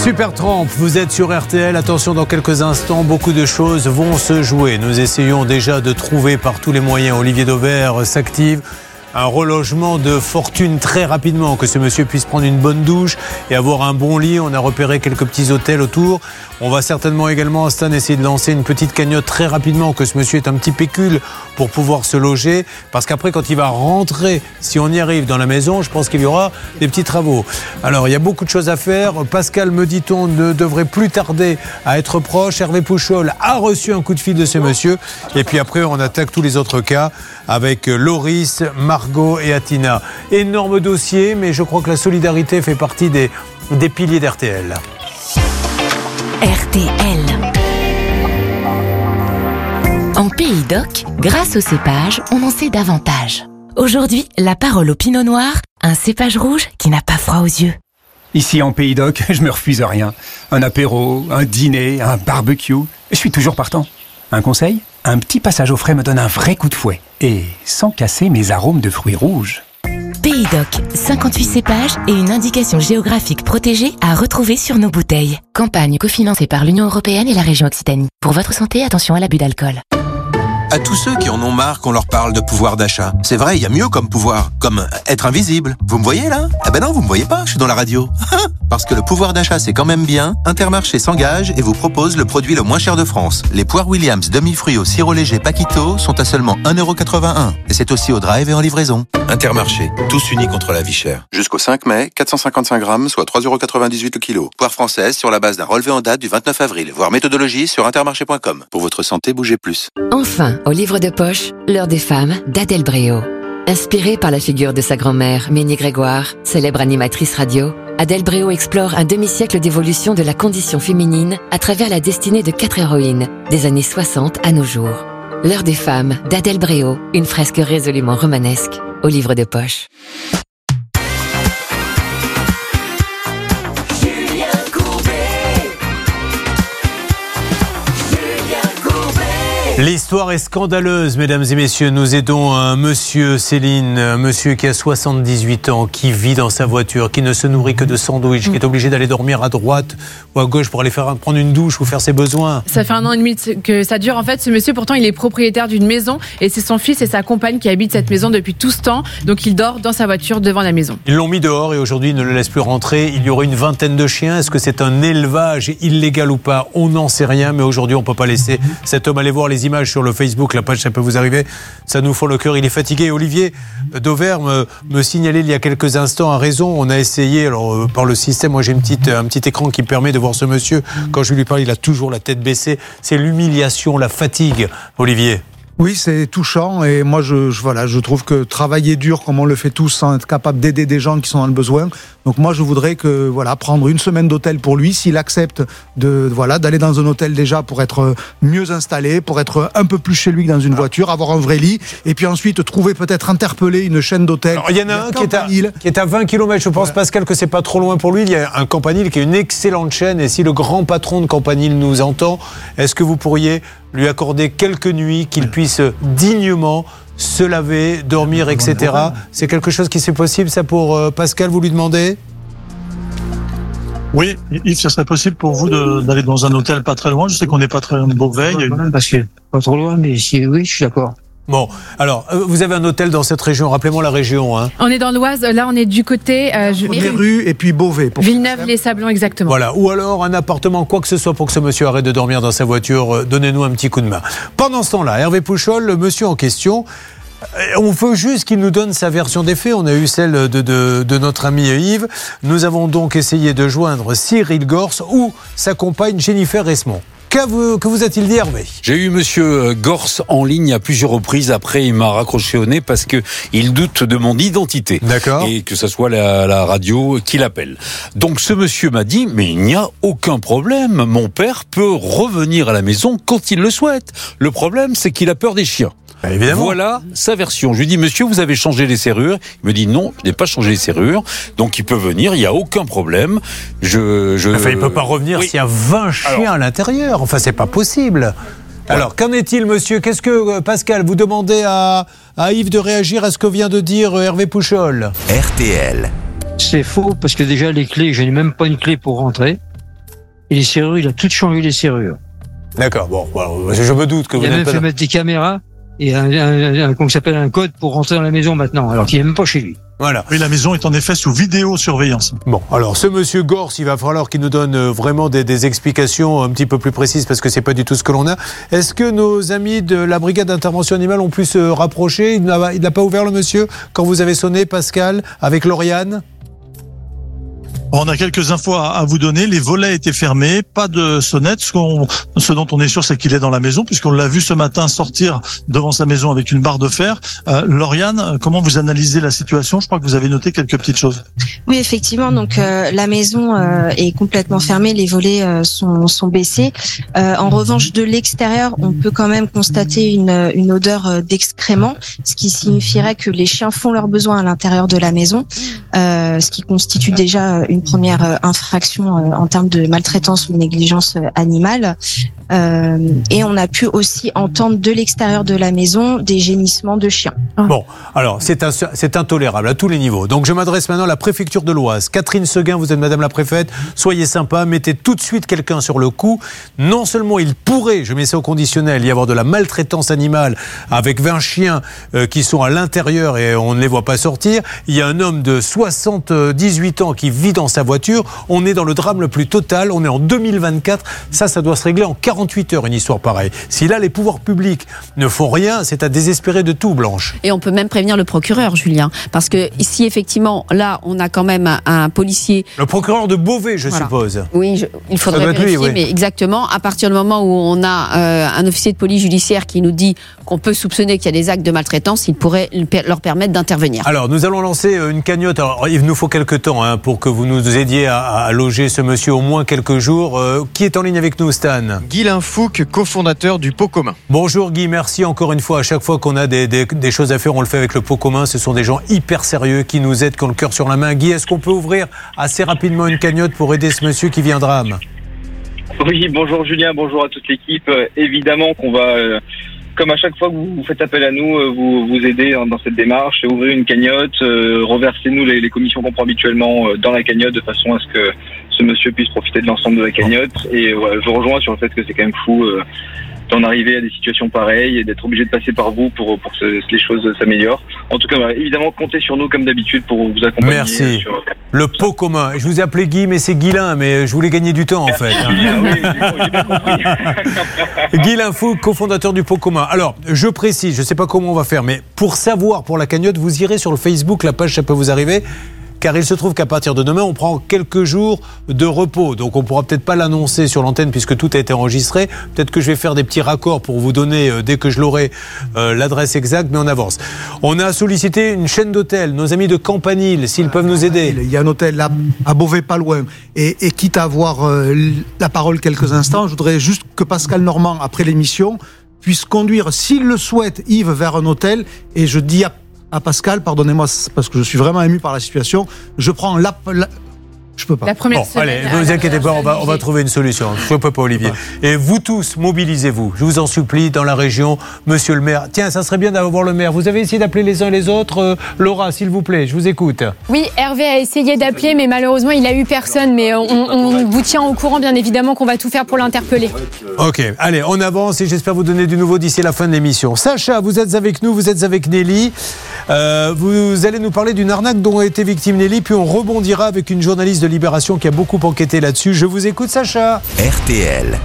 Supertramp, vous êtes sur RTL. Attention, dans quelques instants, beaucoup de choses vont se jouer. Nous essayons déjà de trouver par tous les moyens, Olivier Dauvert s'active, un relogement de fortune très rapidement, que ce monsieur puisse prendre une bonne douche et avoir un bon lit. On a repéré quelques petits hôtels autour. On va certainement également, Stan, essayer de lancer une petite cagnotte très rapidement, que ce monsieur ait un petit pécule pour pouvoir se loger. Parce qu'après, quand il va rentrer, si on y arrive dans la maison, je pense qu'il y aura des petits travaux. Alors, il y a beaucoup de choses à faire. Pascal, me dit-on, ne devrait plus tarder à être proche. Hervé Pouchol a reçu un coup de fil de ce monsieur. Et puis après, on attaque tous les autres cas avec Loris, Margot et Atina. Énorme dossier, mais je crois que la solidarité fait partie des piliers d'RTL. RTL. En Pays d'Oc, grâce au cépage, on en sait davantage. Aujourd'hui, la parole au Pinot Noir, un cépage rouge qui n'a pas froid aux yeux. Ici en Pays d'Oc, je me refuse à rien. Un apéro, un dîner, un barbecue, je suis toujours partant. Un conseil ? Un petit passage au frais me donne un vrai coup de fouet. Et sans casser mes arômes de fruits rouges. Pays d'Oc, 58 cépages et une indication géographique protégée à retrouver sur nos bouteilles. Campagne cofinancée par l'Union européenne et la région Occitanie. Pour votre santé, attention à l'abus d'alcool. À tous ceux qui en ont marre qu'on leur parle de pouvoir d'achat. C'est vrai, il y a mieux comme pouvoir, comme être invisible. Vous me voyez là ? Ah ben non, vous me voyez pas, je suis dans la radio. Parce que le pouvoir d'achat c'est quand même bien, Intermarché s'engage et vous propose le produit le moins cher de France. Les poires Williams demi-fruits au sirop léger Paquito sont à seulement 1,81€. Et c'est aussi au drive et en livraison. Intermarché, tous unis contre la vie chère. Jusqu'au 5 mai, 455 grammes, soit 3,98€ le kilo. Poire française sur la base d'un relevé en date du 29 avril. Voir méthodologie sur intermarché.com. Pour votre santé, bougez plus. Enfin, au livre de poche, L'heure des femmes d'Adèle Bréau. Inspirée par la figure de sa grand-mère, Ménie Grégoire, célèbre animatrice radio, Adèle Bréau explore un demi-siècle d'évolution de la condition féminine à travers la destinée de 4 héroïnes, des années 60 à nos jours. L'heure des femmes d'Adèle Bréau, une fresque résolument romanesque, au livre de poche. L'histoire est scandaleuse, mesdames et messieurs. Nous aidons un monsieur, Céline, un monsieur qui a 78 ans, qui vit dans sa voiture, qui ne se nourrit que de sandwich, qui est obligé d'aller dormir à droite ou à gauche pour aller prendre une douche ou faire ses besoins. Ça fait 1 an et demi que ça dure. En fait, ce monsieur, pourtant, il est propriétaire d'une maison et c'est son fils et sa compagne qui habitent cette maison depuis tout ce temps. Donc, il dort dans sa voiture devant la maison. Ils l'ont mis dehors et aujourd'hui, ils ne le laissent plus rentrer. Il y aurait une vingtaine de chiens. Est-ce que c'est un élevage illégal ou pas ? On n'en sait rien, mais aujourd'hui, on ne peut pas laisser cet homme aller voir les images sur le Facebook, la page, ça peut vous arriver, ça nous fend le cœur, il est fatigué. Olivier Dauvert me signalait il y a quelques instants, a raison, on a essayé, alors par le système, moi j'ai un petit écran qui me permet de voir ce monsieur, quand je lui parle, il a toujours la tête baissée, c'est l'humiliation, la fatigue, Olivier. Oui, c'est touchant et moi je trouve que travailler dur comme on le fait tous sans être capable d'aider des gens qui sont dans le besoin. Donc moi je voudrais que prendre une semaine d'hôtel pour lui s'il accepte d'aller dans un hôtel déjà pour être mieux installé, pour être un peu plus chez lui que dans une voiture, avoir un vrai lit et puis ensuite trouver peut-être interpeller une chaîne d'hôtels. Il y en a un qui est à 20 km, je pense Pascal que c'est pas trop loin pour lui. Il y a un Campanile qui est une excellente chaîne et si le grand patron de Campanile nous entend, est-ce que vous pourriez lui accorder quelques nuits qu'il puisse dignement se laver, dormir, etc. C'est quelque chose qui c'est possible, ça, pour Pascal, vous lui demandez ? Oui, Yves, ça serait possible pour vous d'aller dans un hôtel pas très loin. Je sais qu'on n'est pas très loin de Beauvais. Parce que pas trop loin, mais oui, je suis d'accord. Bon, alors, vous avez un hôtel dans cette région, rappelez-moi la région. Hein. On est dans l'Oise, là on est du côté... Rue et puis Beauvais. Villeneuve-les-Sablons, exactement. Voilà, ou alors un appartement, quoi que ce soit pour que ce monsieur arrête de dormir dans sa voiture, donnez-nous un petit coup de main. Pendant ce temps-là, Hervé Pouchol, le monsieur en question, on veut juste qu'il nous donne sa version des faits. On a eu celle de notre ami Yves. Nous avons donc essayé de joindre Cyril Gors ou sa compagne Jennifer Resmond. Que vous a-t-il dit, Hervé ? J'ai eu monsieur Gors en ligne à plusieurs reprises. Après, il m'a raccroché au nez parce que il doute de mon identité. D'accord. Et que ce soit la radio qui l'appelle. Donc, ce monsieur m'a dit, mais il n'y a aucun problème. Mon père peut revenir à la maison quand il le souhaite. Le problème, c'est qu'il a peur des chiens. Évidemment. Voilà sa version. Je lui dis, monsieur, vous avez changé les serrures. Il me dit, non, je n'ai pas changé les serrures. Donc, il peut venir, il n'y a aucun problème. Enfin, il ne peut pas revenir s'il y a 20 chiens à l'intérieur. Enfin, c'est pas possible. Ouais. Alors, qu'en est-il, monsieur ? Qu'est-ce que, Pascal, vous demandez à Yves de réagir à ce que vient de dire Hervé Pouchol ? RTL. C'est faux, parce que déjà, les clés, je n'ai même pas une clé pour rentrer. Et les serrures, il a tout changé les serrures. D'accord, bon, voilà, je me doute que vous Il a n'êtes même pas... fait mettre des caméras et comment s'appelle, un code pour rentrer dans la maison maintenant, alors qu'il n'est même pas chez lui. Voilà. Oui, la maison est en effet sous vidéosurveillance. Bon, alors ce monsieur Gors, il va falloir qu'il nous donne vraiment des explications un petit peu plus précises parce que c'est pas du tout ce que l'on a. Est-ce que nos amis de la brigade d'intervention animale ont pu se rapprocher? Il n'a pas ouvert, le monsieur, quand vous avez sonné, Pascal, avec Lauriane? On a quelques infos à vous donner. Les volets étaient fermés, pas de sonnette. Ce dont on est sûr, c'est qu'il est dans la maison, puisqu'on l'a vu ce matin sortir devant sa maison avec une barre de fer. Lauriane, comment vous analysez la situation? Je crois que vous avez noté quelques petites choses. Oui, effectivement. Donc la maison est complètement fermée, les volets sont baissés. En revanche, de l'extérieur, on peut quand même constater une odeur d'excréments, ce qui signifierait que les chiens font leurs besoins à l'intérieur de la maison, ce qui constitue déjà une première infraction en termes de maltraitance ou négligence animale. Et on a pu aussi entendre de l'extérieur de la maison des gémissements de chiens. Bon, alors c'est intolérable à tous les niveaux. Donc je m'adresse maintenant à la préfecture de l'Oise. Catherine Seguin, vous êtes madame la préfète, soyez sympa, mettez tout de suite quelqu'un sur le coup. Non seulement il pourrait, je mets ça au conditionnel, y avoir de la maltraitance animale avec 20 chiens qui sont à l'intérieur et on ne les voit pas sortir. Il y a un homme de 78 ans qui vit dans sa voiture. On est dans le drame le plus total. On est en 2024. Ça doit se régler en 48 heures, une histoire pareille. Si là, les pouvoirs publics ne font rien, c'est à désespérer de tout, Blanche. Et on peut même prévenir le procureur, Julien. Parce que si effectivement, là, on a quand même un policier... Le procureur de Beauvais, je suppose. Oui, il faudrait vérifier, lui, oui. Mais exactement, à partir du moment où on a un officier de police judiciaire qui nous dit qu'on peut soupçonner qu'il y a des actes de maltraitance, il pourrait leur permettre d'intervenir. Alors, nous allons lancer une cagnotte. Alors, il nous faut quelques temps pour que vous nous aidiez à loger ce monsieur au moins quelques jours. Qui est en ligne avec nous, Stan? Guylain Fouque, cofondateur du Pot Commun. Bonjour Guy, merci encore une fois. À chaque fois qu'on a des choses à faire, on le fait avec le Pot Commun. Ce sont des gens hyper sérieux qui nous aident, qui ont le cœur sur la main. Guy, est-ce qu'on peut ouvrir assez rapidement une cagnotte pour aider ce monsieur qui vit un drame? Oui, bonjour Julien, bonjour à toute l'équipe. Évidemment qu'on va... comme à chaque fois que vous faites appel à nous, vous aider dans cette démarche, ouvrir une cagnotte, reversez-nous les commissions qu'on prend habituellement dans la cagnotte de façon à ce que ce monsieur puisse profiter de l'ensemble de la cagnotte. Et voilà, je vous rejoins sur le fait que c'est quand même fou d'en arriver à des situations pareilles et d'être obligé de passer par vous pour que les choses s'améliorent. En tout cas, voilà, évidemment, comptez sur nous comme d'abord pour vous accompagner. Merci. Le Pot Commun. Je vous ai appelé Guy, mais c'est Guylain, mais je voulais gagner du temps en fait. J'ai bien compris. Guylain Fouque, cofondateur du Pot Commun. Alors, je précise, je ne sais pas comment on va faire, mais pour savoir pour la cagnotte, vous irez sur le Facebook, la page, ça peut vous arriver. Car il se trouve qu'à partir de demain, on prend quelques jours de repos. Donc on ne pourra peut-être pas l'annoncer sur l'antenne puisque tout a été enregistré. Peut-être que je vais faire des petits raccords pour vous donner, dès que je l'aurai, l'adresse exacte, mais on avance. On a sollicité une chaîne d'hôtels, nos amis de Campanile, s'ils peuvent nous aider. Il y a un hôtel là, à Beauvais, pas loin. Et quitte à avoir la parole quelques instants, je voudrais juste que Pascal Normand, après l'émission, puisse conduire, s'il le souhaite, Yves vers un hôtel. Et je dis à Pascal, pardonnez-moi parce que je suis vraiment ému par la situation, je prends je peux pas. La première semaine, allez, ne vous inquiétez pas, on va trouver une solution. Je ne peux pas, Olivier. Et vous tous, mobilisez-vous. Je vous en supplie, dans la région, monsieur le maire. Tiens, ça serait bien d'avoir le maire. Vous avez essayé d'appeler les uns les autres. Laura, s'il vous plaît, je vous écoute. Oui, Hervé a essayé d'appeler, mais malheureusement, il a eu personne. Mais on vous tient au courant, bien évidemment, qu'on va tout faire pour l'interpeller. Ok, allez, on avance et j'espère vous donner du nouveau d'ici la fin de l'émission. Sacha, vous êtes avec nous, vous êtes avec Nelly. Vous allez nous parler d'une arnaque dont a été victime Nelly, puis on rebondira avec une journaliste de Libération qui a beaucoup enquêté là-dessus. Je vous écoute, Sacha. RTL.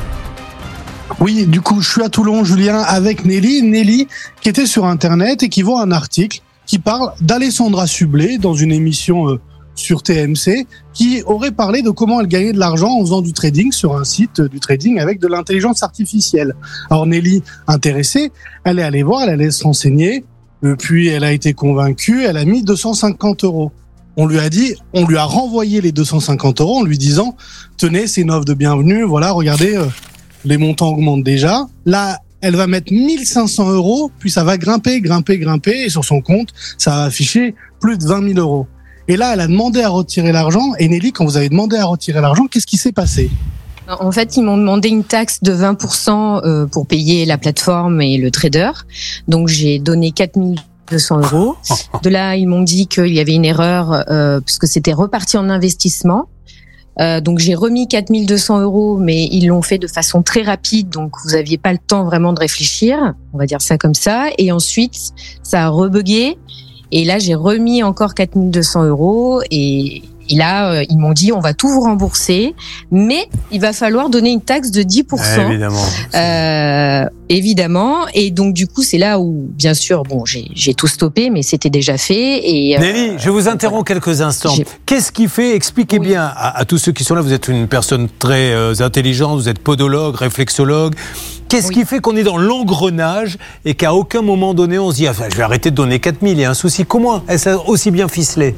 Oui, du coup, je suis à Toulon, Julien, avec Nelly. Nelly, qui était sur Internet et qui voit un article qui parle d'Alessandra Sublet dans une émission sur TMC, qui aurait parlé de comment elle gagnait de l'argent en faisant du trading sur un site du trading avec de l'intelligence artificielle. Alors Nelly, intéressée, elle est allée voir, elle allait se renseigner, puis elle a été convaincue, elle a mis 250 €. On lui a renvoyé les 250 € en lui disant « Tenez, c'est une offre de bienvenue, voilà, regardez, les montants augmentent déjà. » Là, elle va mettre 1500 €, puis ça va grimper, et sur son compte, ça va afficher plus de 20 000 €. Et là, elle a demandé à retirer l'argent. Et Nelly, quand vous avez demandé à retirer l'argent, qu'est-ce qui s'est passé ? En fait, ils m'ont demandé une taxe de 20% pour payer la plateforme et le trader. Donc, j'ai donné 4 200 €. De là, ils m'ont dit qu'il y avait une erreur parce que c'était reparti en investissement. Donc j'ai remis 4 200 €, mais ils l'ont fait de façon très rapide, donc vous aviez pas le temps vraiment de réfléchir, on va dire ça comme ça. Et ensuite, ça a rebugué, et là j'ai remis encore 4 200 €, et là ils m'ont dit on va tout vous rembourser, mais il va falloir donner une taxe de 10%. Évidemment. Et donc du coup c'est là où bien sûr j'ai tout stoppé, mais c'était déjà fait. Et Nelly, je vous interromps quelques instants. Qu'est-ce qui fait, expliquez bien à tous ceux qui sont là, vous êtes une personne très intelligente, vous êtes podologue, réflexologue. Qu'est-ce qui fait qu'on est dans l'engrenage et qu'à aucun moment donné on se dit je vais arrêter de donner 4000, il y a un souci. Comment est-ce aussi bien ficelé?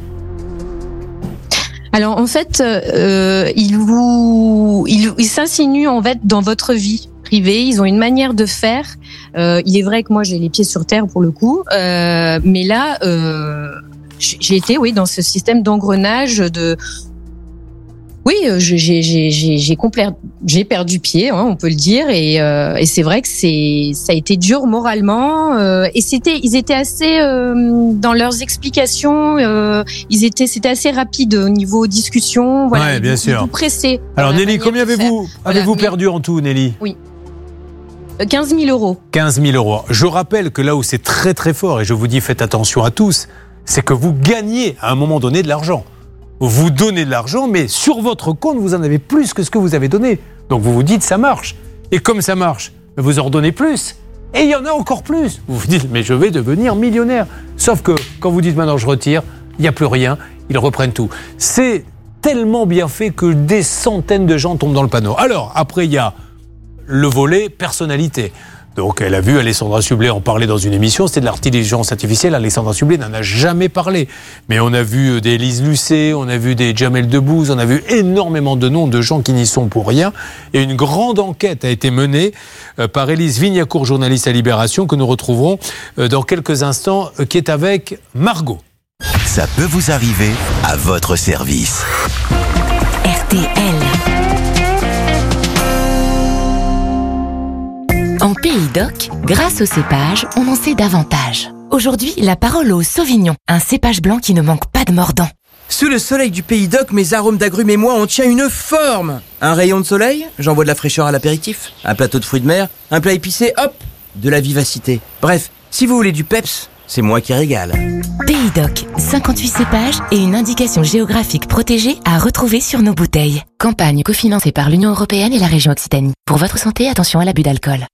Alors en fait, ils s'insinuent en fait dans votre vie privée. Ils ont une manière de faire. Il est vrai que moi j'ai les pieds sur terre pour le coup, mais là j'ai été dans ce système d'engrenage de. Oui, j'ai perdu pied, on peut le dire, et c'est vrai que ça a été dur moralement, et ils étaient assez dans leurs explications, c'était assez rapide au niveau discussion, voilà, bien sûr. Pressés. Alors Nelly, combien avez-vous perdu en tout, Nelly? Oui. 15 000 €. 15 000 €. Je rappelle que là où c'est très très fort, et je vous dis faites attention à tous, c'est que vous gagnez à un moment donné de l'argent. Vous donnez de l'argent, mais sur votre compte, vous en avez plus que ce que vous avez donné. Donc vous vous dites, ça marche. Et comme ça marche, vous en redonnez plus. Et il y en a encore plus. Vous vous dites, mais je vais devenir millionnaire. Sauf que quand vous dites, maintenant je retire, il n'y a plus rien, ils reprennent tout. C'est tellement bien fait que des centaines de gens tombent dans le panneau. Alors, après, il y a le volet personnalité. Donc elle a vu Alessandra Sublet en parler dans une émission, c'était de l'intelligence artificielle. Alessandra Sublet n'en a jamais parlé. Mais on a vu des Lise Lucet, on a vu des Jamel Debbouze, on a vu énormément de noms de gens qui n'y sont pour rien. Et une grande enquête a été menée par Élise Vignacourt, journaliste à Libération, que nous retrouverons dans quelques instants, qui est avec Margot. Ça peut vous arriver à votre service. RTL. En Pays d'Oc, grâce au cépage, on en sait davantage. Aujourd'hui, la parole au Sauvignon, un cépage blanc qui ne manque pas de mordant. Sous le soleil du Pays d'Oc, mes arômes d'agrumes et moi, on tient une forme. Un rayon de soleil, j'envoie de la fraîcheur à l'apéritif. Un plateau de fruits de mer, un plat épicé, hop, de la vivacité. Bref, si vous voulez du peps, c'est moi qui régale. Pays d'Oc, 58 cépages et une indication géographique protégée à retrouver sur nos bouteilles. Campagne cofinancée par l'Union européenne et la région Occitanie. Pour votre santé, attention à l'abus d'alcool.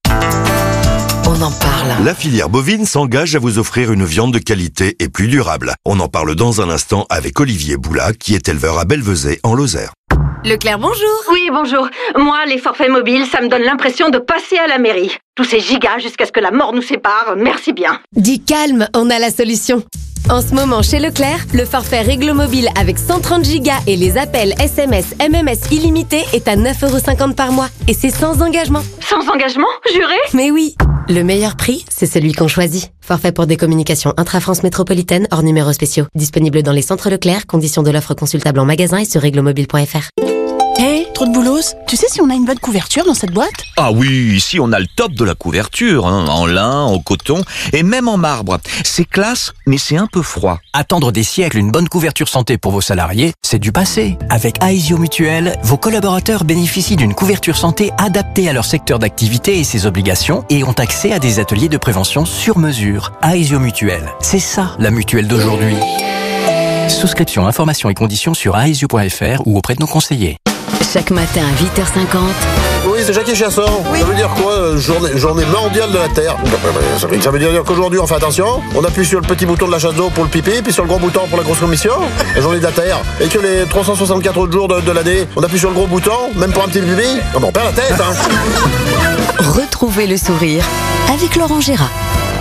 On en parle. La filière bovine s'engage à vous offrir une viande de qualité et plus durable. On en parle dans un instant avec Olivier Boula, qui est éleveur à Belvezet, en Lozère. Leclerc, bonjour. Oui, bonjour. Moi, les forfaits mobiles, ça me donne l'impression de passer à la mairie. Tous ces gigas jusqu'à ce que la mort nous sépare, merci bien. Dis calme, on a la solution. En ce moment, chez Leclerc, le forfait Réglo Mobile avec 130 gigas et les appels SMS, MMS illimités est à 9,50 € par mois. Et c'est sans engagement. Sans engagement, juré? Mais oui. Le meilleur prix, c'est celui qu'on choisit. Forfait pour des communications intra-France métropolitaine hors numéros spéciaux. Disponible dans les centres Leclerc. Conditions de l'offre consultable en magasin et sur réglomobile.fr. Hé, trop de boulos, tu sais si on a une bonne couverture dans cette boîte? Ah oui, ici on a le top de la couverture, en lin, en coton et même en marbre. C'est classe, mais c'est un peu froid. Attendre des siècles une bonne couverture santé pour vos salariés, c'est du passé. Avec Aesio Mutuel, vos collaborateurs bénéficient d'une couverture santé adaptée à leur secteur d'activité et ses obligations et ont accès à des ateliers de prévention sur mesure. Aesio Mutuel, c'est ça la mutuelle d'aujourd'hui. Souscription, informations et conditions sur aesio.fr ou auprès de nos conseillers. Chaque matin à 8h50. Oui, c'est Jacques Chasson. Oui. Ça veut dire quoi, journée mondiale de la Terre? Ça veut dire qu'aujourd'hui, on fait attention, on appuie sur le petit bouton de la chasse d'eau pour le pipi, puis sur le gros bouton pour la grosse commission, la journée de la Terre. Et que les 364 autres jours de l'année, on appuie sur le gros bouton, même pour un petit pipi. On perd la tête, hein. Retrouvez le sourire avec Laurent Gérard.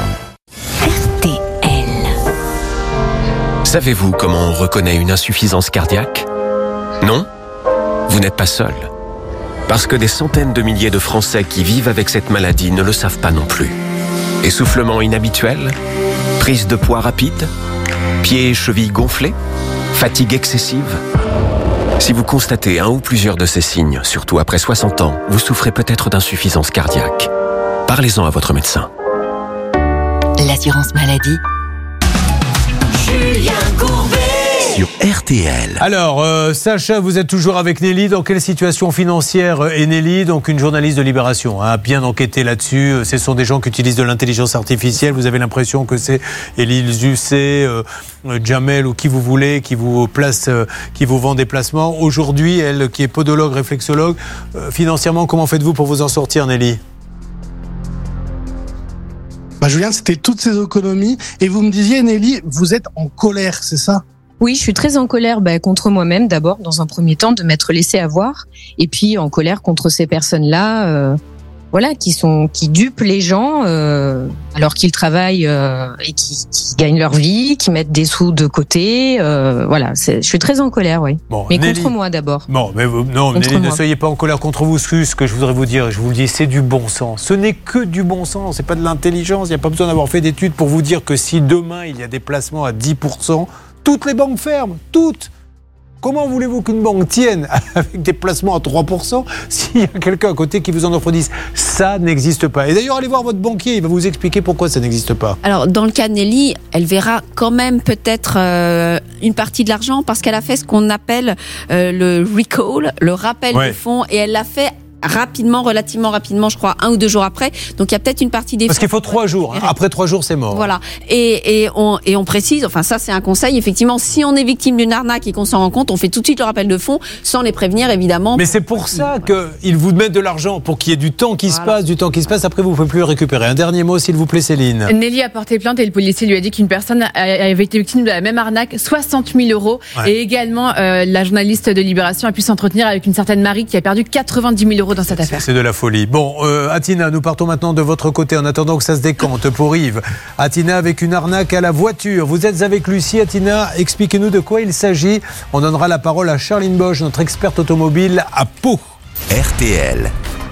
RTL. Savez-vous comment on reconnaît une insuffisance cardiaque? Non? Vous n'êtes pas seul. Parce que des centaines de milliers de Français qui vivent avec cette maladie ne le savent pas non plus. Essoufflement inhabituel? Prise de poids rapide? Pieds et chevilles gonflés? Fatigue excessive? Si vous constatez un ou plusieurs de ces signes, surtout après 60 ans, vous souffrez peut-être d'insuffisance cardiaque. Parlez-en à votre médecin. L'assurance maladie. Julien Courbet. sur RTL. Alors, Sacha, vous êtes toujours avec Nelly. Dans quelle situation financière est Nelly? Donc, une journaliste de Libération a bien enquêté là-dessus. Ce sont des gens qui utilisent de l'intelligence artificielle. Vous avez l'impression que c'est Élise Lucet, Jamel ou qui vous voulez, qui vous place, qui vous vend des placements. Aujourd'hui, elle, qui est podologue, réflexologue, financièrement, comment faites-vous pour vous en sortir, Nelly? Julien, c'était toutes ces économies. Et vous me disiez, Nelly, vous êtes en colère, c'est ça? Oui, je suis très en colère contre moi-même d'abord, dans un premier temps, de m'être laissé avoir. Et puis en colère contre ces personnes-là, qui dupent les gens alors qu'ils travaillent et qui gagnent leur vie, qui mettent des sous de côté. Je suis très en colère, oui. Bon, mais Nelly, contre moi d'abord. Bon, mais Nelly, ne soyez pas en colère contre vous. Ce que je voudrais vous dire, je vous le dis, c'est du bon sens. Ce n'est que du bon sens, c'est pas de l'intelligence. Il n'y a pas besoin d'avoir fait d'études pour vous dire que si demain il y a des placements à 10%, toutes les banques ferment, toutes. Comment voulez-vous qu'une banque tienne avec des placements à 3% s'il y a quelqu'un à côté qui vous en offre 10? Ça n'existe pas. Et d'ailleurs, allez voir votre banquier, il va vous expliquer pourquoi ça n'existe pas. Alors, dans le cas de Nelly, elle verra quand même peut-être une partie de l'argent parce qu'elle a fait ce qu'on appelle le recall, le rappel de fonds, et elle l'a fait relativement rapidement, je crois, 1 ou 2 jours après. Donc il y a peut-être une partie des fonds. Parce qu'il faut 3 jours. Après 3 jours, c'est mort. Voilà. Et on précise, enfin ça c'est un conseil, effectivement, si on est victime d'une arnaque et qu'on s'en rend compte, on fait tout de suite le rappel de fonds sans les prévenir, évidemment. Mais c'est pour ça qu'ils vous mettent de l'argent, pour qu'il y ait du temps qui se passe, après vous ne pouvez plus le récupérer. Un dernier mot, s'il vous plaît, Céline. Nelly a porté plainte et le policier lui a dit qu'une personne avait été victime de la même arnaque, 60 000 €. Ouais. Et également, la journaliste de Libération a pu s'entretenir avec une certaine Marie qui a perdu 90 000 € dans cette affaire. C'est de la folie. Bon, Atina, nous partons maintenant de votre côté en attendant que ça se décante pour Yves. Atina avec une arnaque à la voiture. Vous êtes avec Lucie. Atina, expliquez-nous de quoi il s'agit. On donnera la parole à Charline Bosch, notre experte automobile à Pau. RTL.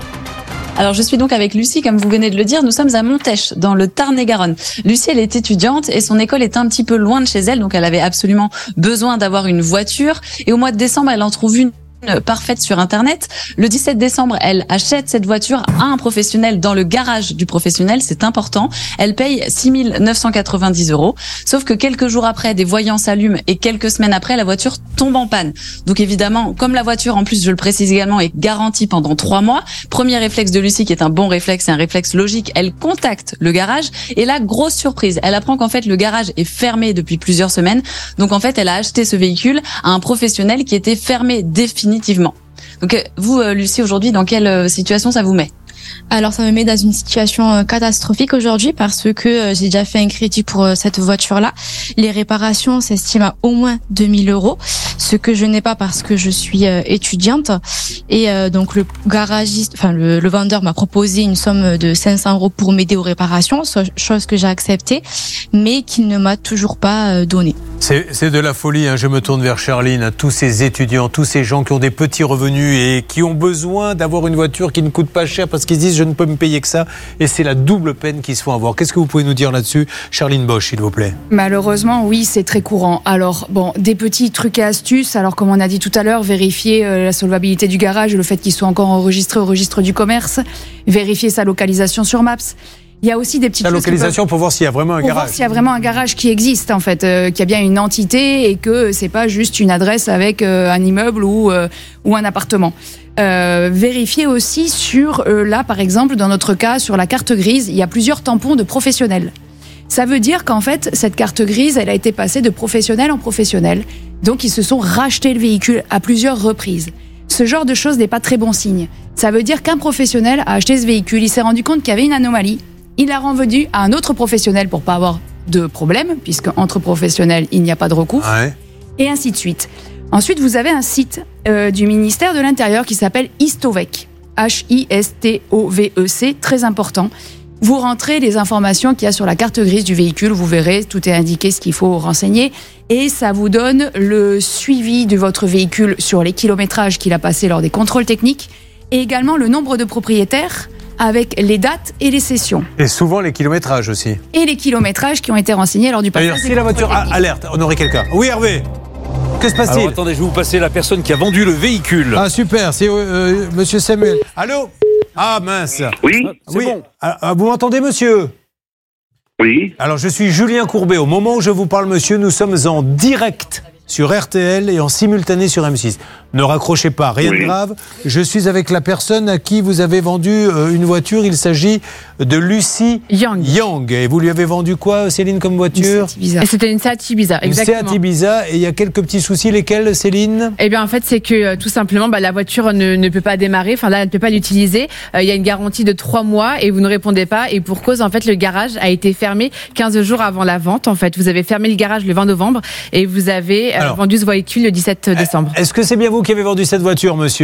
Alors je suis donc avec Lucie, comme vous venez de le dire, nous sommes à Montèche, dans le Tarn-et-Garonne. Lucie, elle est étudiante et son école est un petit peu loin de chez elle, donc elle avait absolument besoin d'avoir une voiture. Et au mois de décembre, elle en trouve une parfaite sur Internet. Le 17 décembre, elle achète cette voiture à un professionnel dans le garage du professionnel, c'est important. Elle paye 6 990 €. Sauf que quelques jours après, des voyants s'allument et quelques semaines après, la voiture tombe en panne. Donc évidemment, comme la voiture, en plus, je le précise également, est garantie pendant 3 mois, premier réflexe de Lucie, qui est un bon réflexe, c'est un réflexe logique, elle contacte le garage et là, grosse surprise, elle apprend qu'en fait, le garage est fermé depuis plusieurs semaines. Donc en fait, elle a acheté ce véhicule à un professionnel qui était fermé définitivement. Donc vous, Lucie, aujourd'hui, dans quelle situation ça vous met ? Alors ça me met dans une situation catastrophique aujourd'hui parce que j'ai déjà fait un crédit pour cette voiture-là. Les réparations s'estiment à au moins 2 000 €, ce que je n'ai pas parce que je suis étudiante. Et donc le garagiste, enfin le vendeur m'a proposé une somme de 500 € pour m'aider aux réparations, chose que j'ai acceptée, mais qu'il ne m'a toujours pas donnée. C'est de la folie, hein. Je me tourne vers Charline, à tous ces étudiants, tous ces gens qui ont des petits revenus et qui ont besoin d'avoir une voiture qui ne coûte pas cher parce qu'ils se disent je ne peux me payer que ça, et c'est la double peine qu'ils se font avoir. Qu'est-ce que vous pouvez nous dire là-dessus, Charline Bosch, s'il vous plaît? Malheureusement, oui, c'est très courant. Alors, bon, des petits trucs et astuces. Alors, comme on a dit tout à l'heure, vérifier la solvabilité du garage et le fait qu'il soit encore enregistré au registre du commerce, vérifier sa localisation sur Maps. Il y a aussi des petites choses. La localisation pour voir s'il y a vraiment un garage. Pour voir s'il y a vraiment un garage qui existe, en fait, qu'il y a bien une entité et que c'est pas juste une adresse avec un immeuble ou un appartement. Vérifier aussi sur, là, par exemple, dans notre cas, sur la carte grise, il y a plusieurs tampons de professionnels. Ça veut dire qu'en fait, cette carte grise, elle a été passée de professionnel en professionnel. Donc, ils se sont rachetés le véhicule à plusieurs reprises. Ce genre de choses n'est pas très bon signe. Ça veut dire qu'un professionnel a acheté ce véhicule, il s'est rendu compte qu'il y avait une anomalie. Il l'a rendu à un autre professionnel pour pas avoir de problème, puisque entre professionnels, il n'y a pas de recours. Ouais. Et ainsi de suite. Ensuite, vous avez un site du ministère de l'Intérieur qui s'appelle Histovec. H-I-S-T-O-V-E-C, très important. Vous rentrez les informations qu'il y a sur la carte grise du véhicule, vous verrez, tout est indiqué, ce qu'il faut renseigner. Et ça vous donne le suivi de votre véhicule sur les kilométrages qu'il a passé lors des contrôles techniques, et également le nombre de propriétaires, avec les dates et les sessions. Et souvent les kilométrages aussi. Et les kilométrages qui ont été renseignés lors du passage. D'ailleurs, si la voiture alerte, on aurait quelqu'un. Oui, Hervé, que se passe-t-il? Alors, attendez, je vais vous passer la personne qui a vendu le véhicule. Ah super, c'est monsieur Samuel. Allô? Ah mince. Oui, c'est bon. Vous m'entendez, monsieur? Oui. Alors je suis Julien Courbet. Au moment où je vous parle, monsieur, nous sommes en direct sur RTL et en simultané sur M6. Ne raccrochez pas, rien de grave. Je suis avec la personne à qui vous avez vendu une voiture. Il s'agit de Lucie Yang. Et vous lui avez vendu quoi, Céline, comme voiture ? C'était une Seat Ibiza, exactement. Une Seat Ibiza, et il y a quelques petits soucis. Lesquels, Céline ? Eh bien, en fait, c'est que tout simplement, la voiture ne peut pas démarrer. Enfin, là, elle ne peut pas l'utiliser. Il y a une garantie de 3 mois et vous ne répondez pas. Et pour cause, en fait, le garage a été fermé 15 jours avant la vente. En fait, vous avez fermé le garage le 20 novembre et vous avez vendu ce véhicule le 17 décembre. Est-ce que c'est bien vous qui avez vendu cette voiture, monsieur ?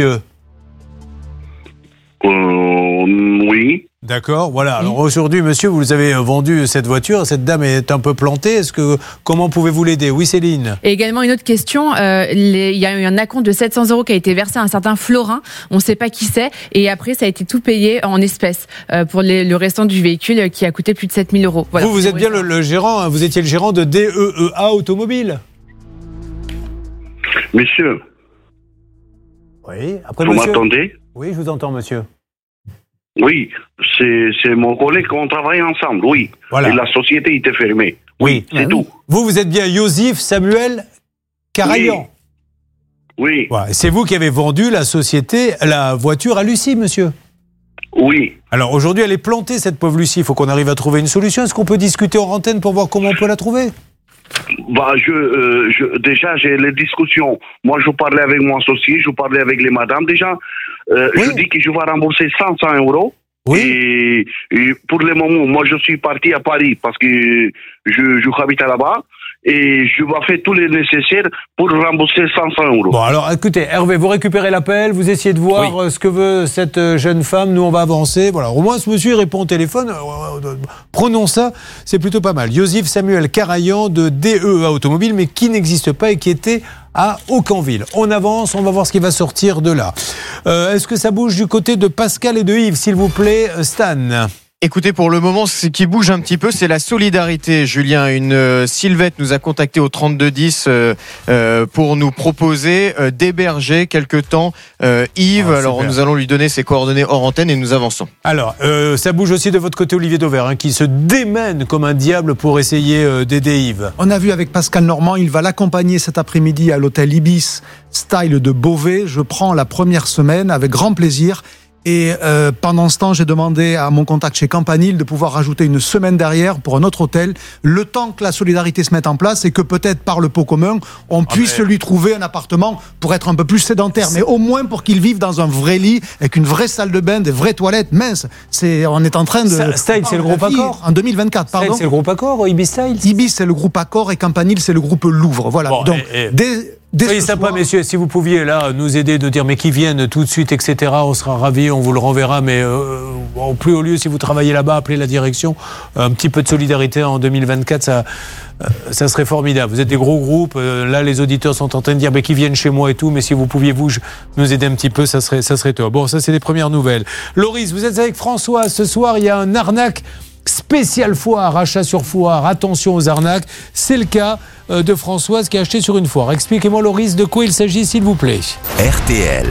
Oui. D'accord, voilà. Alors aujourd'hui, monsieur, vous avez vendu cette voiture. Cette dame est un peu plantée. Comment pouvez-vous l'aider ? Oui, Céline. Et également une autre question. Il y a eu un acompte de 700 € qui a été versé à un certain Florin. On ne sait pas qui c'est. Et après, ça a été tout payé en espèces pour le restant du véhicule qui a coûté plus de 7 000 €. Voilà. Vous êtes bien le gérant. Vous étiez le gérant de DEEA Automobile. Monsieur. Oui. Après, vous monsieur... m'entendez ? Oui, je vous entends, monsieur. Oui, c'est mon collègue qu'on travaille ensemble, oui. Voilà. Et la société était fermée. Oui, c'est tout. Vous êtes bien Joseph Samuel Carayan. Oui. Voilà. Et c'est vous qui avez vendu la voiture à Lucie, monsieur. Oui. Alors aujourd'hui, elle est plantée, cette pauvre Lucie. Il faut qu'on arrive à trouver une solution. Est-ce qu'on peut discuter en antenne pour voir comment on peut la trouver ? Déjà, j'ai les discussions. Moi, je parlais avec mon associé, je parlais avec les madames déjà. Je dis que je vais rembourser 500 €. Oui. Et pour le moment, moi, je suis parti à Paris parce que je habite là-bas. Et je vais faire tout le nécessaire pour rembourser 500 €. Bon, alors écoutez, Hervé, vous récupérez l'appel, vous essayez de voir ce que veut cette jeune femme. Nous, on va avancer. Voilà. Au moins, ce monsieur répond au téléphone. Prenons ça, c'est plutôt pas mal. Joseph Samuel Carayan de DEEA Automobile, mais qui n'existe pas et qui était à Aucanville. On avance, on va voir ce qui va sortir de là. Est-ce que ça bouge du côté de Pascal et de Yves, s'il vous plaît, Stan ? Écoutez, pour le moment, ce qui bouge un petit peu, c'est la solidarité. Julien, une Sylvette nous a contacté au 3210 pour nous proposer d'héberger quelque temps Yves. Alors, nous allons lui donner ses coordonnées hors antenne et nous avançons. Alors, ça bouge aussi de votre côté, Olivier Dauvert, qui se démène comme un diable pour essayer d'aider Yves. On a vu avec Pascal Normand, il va l'accompagner cet après-midi à l'hôtel Ibis Style de Beauvais. Je prends la première semaine avec grand plaisir. Et pendant ce temps, j'ai demandé à mon contact chez Campanile de pouvoir rajouter une semaine derrière pour un autre hôtel, le temps que la solidarité se mette en place et que peut-être par le pot commun, on puisse lui trouver un appartement pour être un peu plus sédentaire, mais au moins pour qu'il vive dans un vrai lit, avec une vraie salle de bain, des vraies toilettes. Mince, on est en train de... Style, c'est le groupe Accor. En 2024, pardon. Style, c'est le groupe Accor, Ibis Style. Ibis, c'est le groupe Accor et Campanile, c'est le groupe Louvre. Voilà. Bon, donc, soyez sympa, messieurs, si vous pouviez là nous aider, de dire mais qu'ils viennent tout de suite, etc. On sera ravis, on vous le renverra, mais au plus haut lieu, si vous travaillez là-bas, appelez la direction. Un petit peu de solidarité en 2024, ça serait formidable. Vous êtes des gros groupes, là les auditeurs sont en train de dire mais qu'ils viennent chez moi et tout, mais si vous pouviez nous aider un petit peu, ça serait top. Bon, ça c'est les premières nouvelles. Loris, vous êtes avec François, ce soir il y a un arnaque spécial foire, achat sur foire, attention aux arnaques. C'est le cas de Françoise qui a acheté sur une foire. Expliquez-moi, Loris, de quoi il s'agit, s'il vous plaît. RTL.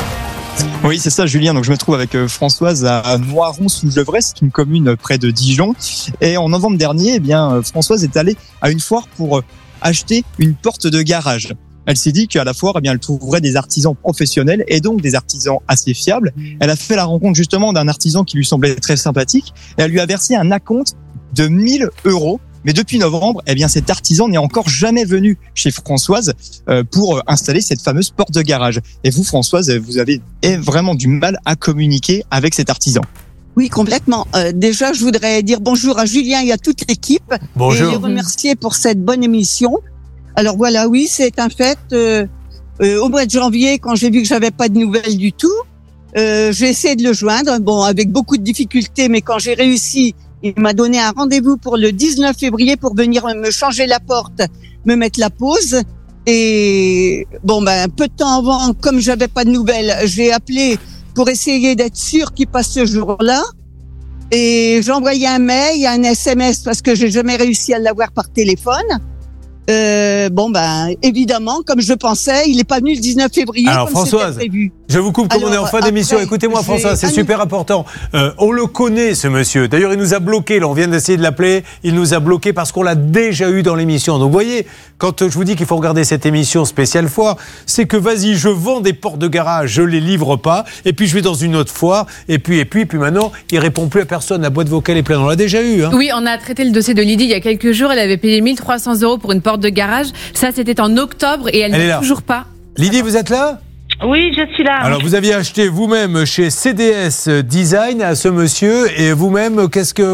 Oui, c'est ça, Julien. Donc, je me trouve avec Françoise à Noiron-sous-Gevrey, c'est une commune près de Dijon. Et en novembre dernier, Françoise est allée à une foire pour acheter une porte de garage. Elle s'est dit qu'à la foire, elle trouverait des artisans professionnels et donc des artisans assez fiables. Elle a fait la rencontre justement d'un artisan qui lui semblait très sympathique et elle lui a versé un acompte de 1 000 €. Mais depuis novembre, cet artisan n'est encore jamais venu chez Françoise pour installer cette fameuse porte de garage. Et vous, Françoise, vous avez vraiment du mal à communiquer avec cet artisan. Oui, complètement. Déjà, je voudrais dire bonjour à Julien et à toute l'équipe. Bonjour. Et les remercier pour cette bonne émission. Alors voilà, oui, c'est un fait. Au mois de janvier, quand j'ai vu que j'avais pas de nouvelles du tout, j'ai essayé de le joindre, avec beaucoup de difficultés, mais quand j'ai réussi, il m'a donné un rendez-vous pour le 19 février pour venir me changer la porte, me mettre la pause. Et peu de temps avant, comme j'avais pas de nouvelles, j'ai appelé pour essayer d'être sûr qu'il passe ce jour-là. Et j'ai envoyé un mail, un SMS parce que j'ai jamais réussi à l'avoir par téléphone. Évidemment, comme je pensais, il n'est pas venu le 19 février. Alors, comme Françoise, c'était prévu. Je vous coupe comme on est en fin d'émission. Écoutez-moi François, c'est super important. On le connaît ce monsieur. D'ailleurs, il nous a bloqué. Là, on vient d'essayer de l'appeler. Il nous a bloqué parce qu'on l'a déjà eu dans l'émission. Donc, vous voyez, quand je vous dis qu'il faut regarder cette émission spéciale foire, c'est que vas-y, je vends des portes de garage, je les livre pas. Et puis, je vais dans une autre foire. Et puis maintenant, il répond plus à personne. La boîte vocale est pleine. On l'a déjà eu. Hein. Oui, on a traité le dossier de Lydie il y a quelques jours. Elle avait payé 1 300 € pour une porte de garage. Ça, c'était en octobre et elle n'est toujours pas. Lydie, vous êtes là ? Oui, je suis là. Alors, vous aviez acheté vous-même chez CDS Design à ce monsieur, et vous-même, qu'est-ce que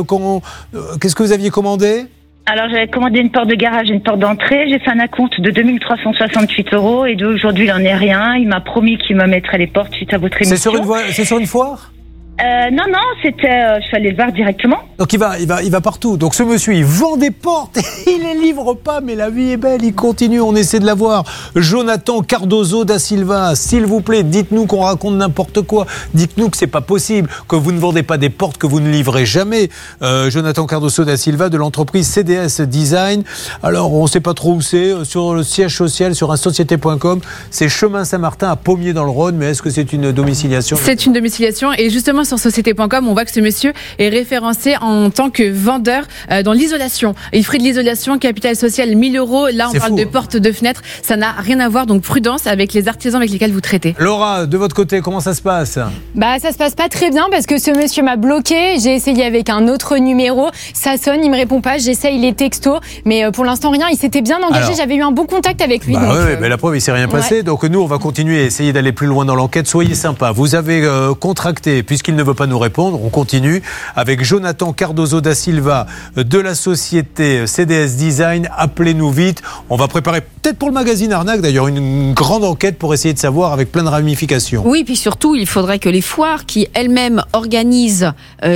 vous aviez commandé ? Alors, j'avais commandé une porte de garage, une porte d'entrée. J'ai fait un acompte de 2 368 € et d'aujourd'hui, il n'en est rien. Il m'a promis qu'il me mettrait les portes suite à votre émission. C'est sur une foire ? Non, c'était. Je suis allée le voir directement. Donc il va partout. Donc ce monsieur, il vend des portes, il les livre pas, mais la vie est belle, il continue, on essaie de la voir. Jonathan Cardozo da Silva, s'il vous plaît, dites-nous qu'on raconte n'importe quoi. Dites-nous que c'est pas possible, que vous ne vendez pas des portes que vous ne livrez jamais. Jonathan Cardozo da Silva de l'entreprise CDS Design. Alors on sait pas trop où c'est, sur le siège social, sur unsociété.com. C'est chemin Saint-Martin à Pommier dans le Rhône, mais est-ce que c'est une domiciliation ? C'est une domiciliation et justement sur société.com, on voit que ce monsieur est référencé en tant que vendeur dans l'isolation. Il ferait de l'isolation, capital social 1 000 €. Là, on parle de portes, de fenêtres. Ça n'a rien à voir, donc prudence avec les artisans avec lesquels vous traitez. Laura, de votre côté, comment ça se passe ? Ça se passe pas très bien parce que ce monsieur m'a bloqué. J'ai essayé avec un autre numéro. Ça sonne, il me répond pas. J'essaye les textos. Mais pour l'instant, rien. Il s'était bien engagé. J'avais eu un bon contact avec lui. Mais la preuve, il s'est rien passé. Donc nous, on va continuer à essayer d'aller plus loin dans l'enquête. Soyez sympa. Vous avez contracté, puisqu'il ne veut pas nous répondre, on continue avec Jonathan Cardozo da Silva de la société CDS Design. Appelez-nous vite. On va préparer peut-être pour le magazine Arnaque d'ailleurs une grande enquête pour essayer de savoir avec plein de ramifications. Oui, puis surtout, il faudrait que les foires qui elles-mêmes organisent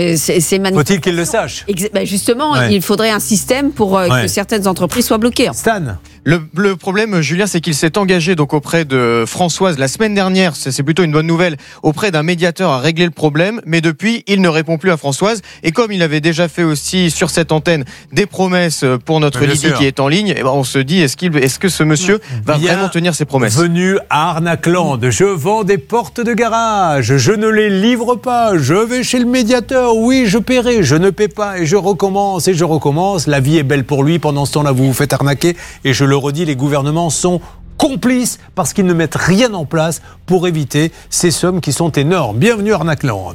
ces manifestations. Faut-il qu'ils le sachent ? Justement, il faudrait un système pour que certaines entreprises soient bloquées. Stan ? Le problème, Julien, c'est qu'il s'est engagé donc auprès de Françoise la semaine dernière, c'est plutôt une bonne nouvelle, auprès d'un médiateur à régler le problème, mais depuis, il ne répond plus à Françoise. Et comme il avait déjà fait aussi sur cette antenne des promesses pour notre Lydie qui est en ligne, on se dit, est-ce que ce monsieur va vraiment tenir ses promesses ? Venu à Arnaqueland, je vends des portes de garage, je ne les livre pas, je vais chez le médiateur, oui, je paierai, je ne paie pas, et je recommence, la vie est belle pour lui, pendant ce temps-là, vous vous faites arnaquer, et je le redis, les gouvernements sont complices parce qu'ils ne mettent rien en place pour éviter ces sommes qui sont énormes. Bienvenue à Arnaqueland.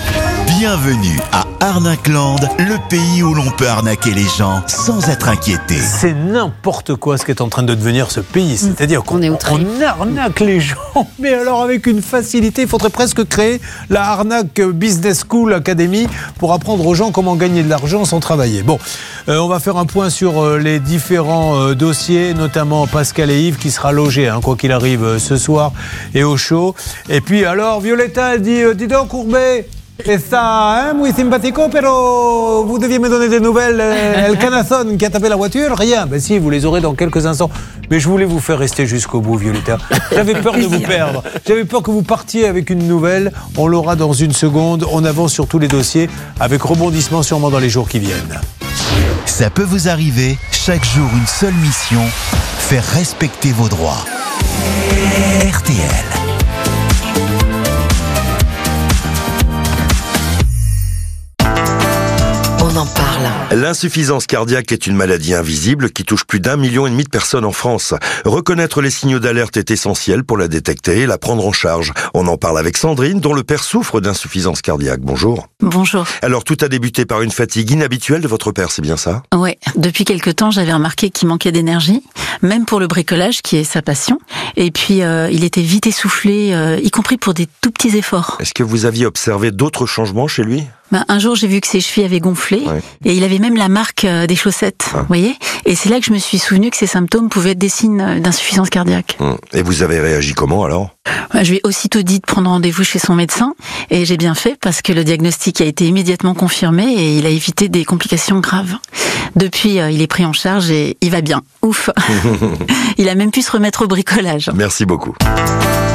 Bienvenue à Arnaqueland, le pays où l'on peut arnaquer les gens sans être inquiété. C'est n'importe quoi ce qui est en train de devenir ce pays. C'est-à-dire qu'on arnaque les gens, mais alors avec une facilité. Il faudrait presque créer la Arnaque Business School Academy pour apprendre aux gens comment gagner de l'argent sans travailler. Bon, on va faire un point sur les différents dossiers, notamment Pascal et Yves qui sera logé, quoi qu'il arrive ce soir, et au show. Et puis alors, Violetta, elle dit, dis donc Courbet, está muy simpático, pero vous deviez me donner des nouvelles. El Canazón qui a tapé la voiture, rien. Ben si, vous les aurez dans quelques instants. Mais je voulais vous faire rester jusqu'au bout, Violetta. J'avais peur de vous perdre. J'avais peur que vous partiez avec une nouvelle. On l'aura dans une seconde. On avance sur tous les dossiers avec rebondissement sûrement dans les jours qui viennent. Ça peut vous arriver, chaque jour une seule mission, faire respecter vos droits. RTL. On en parle. L'insuffisance cardiaque est une maladie invisible qui touche plus d'1,5 million de personnes en France. Reconnaître les signaux d'alerte est essentiel pour la détecter et la prendre en charge. On en parle avec Sandrine, dont le père souffre d'insuffisance cardiaque. Bonjour. Bonjour. Alors, tout a débuté par une fatigue inhabituelle de votre père, c'est bien ça ? Ouais. Depuis quelque temps, j'avais remarqué qu'il manquait d'énergie, même pour le bricolage, qui est sa passion. Et puis, il était vite essoufflé, y compris pour des tout petits efforts. Est-ce que vous aviez observé d'autres changements chez lui ? Un jour, j'ai vu que ses chevilles avaient gonflé et il avait même la marque des chaussettes, vous voyez. Et c'est là que je me suis souvenu que ces symptômes pouvaient être des signes d'insuffisance cardiaque. Et vous avez réagi comment alors ? Je lui ai aussitôt dit de prendre rendez-vous chez son médecin et j'ai bien fait parce que le diagnostic a été immédiatement confirmé et il a évité des complications graves. Depuis, il est pris en charge et il va bien. Ouf. Il a même pu se remettre au bricolage. Merci beaucoup.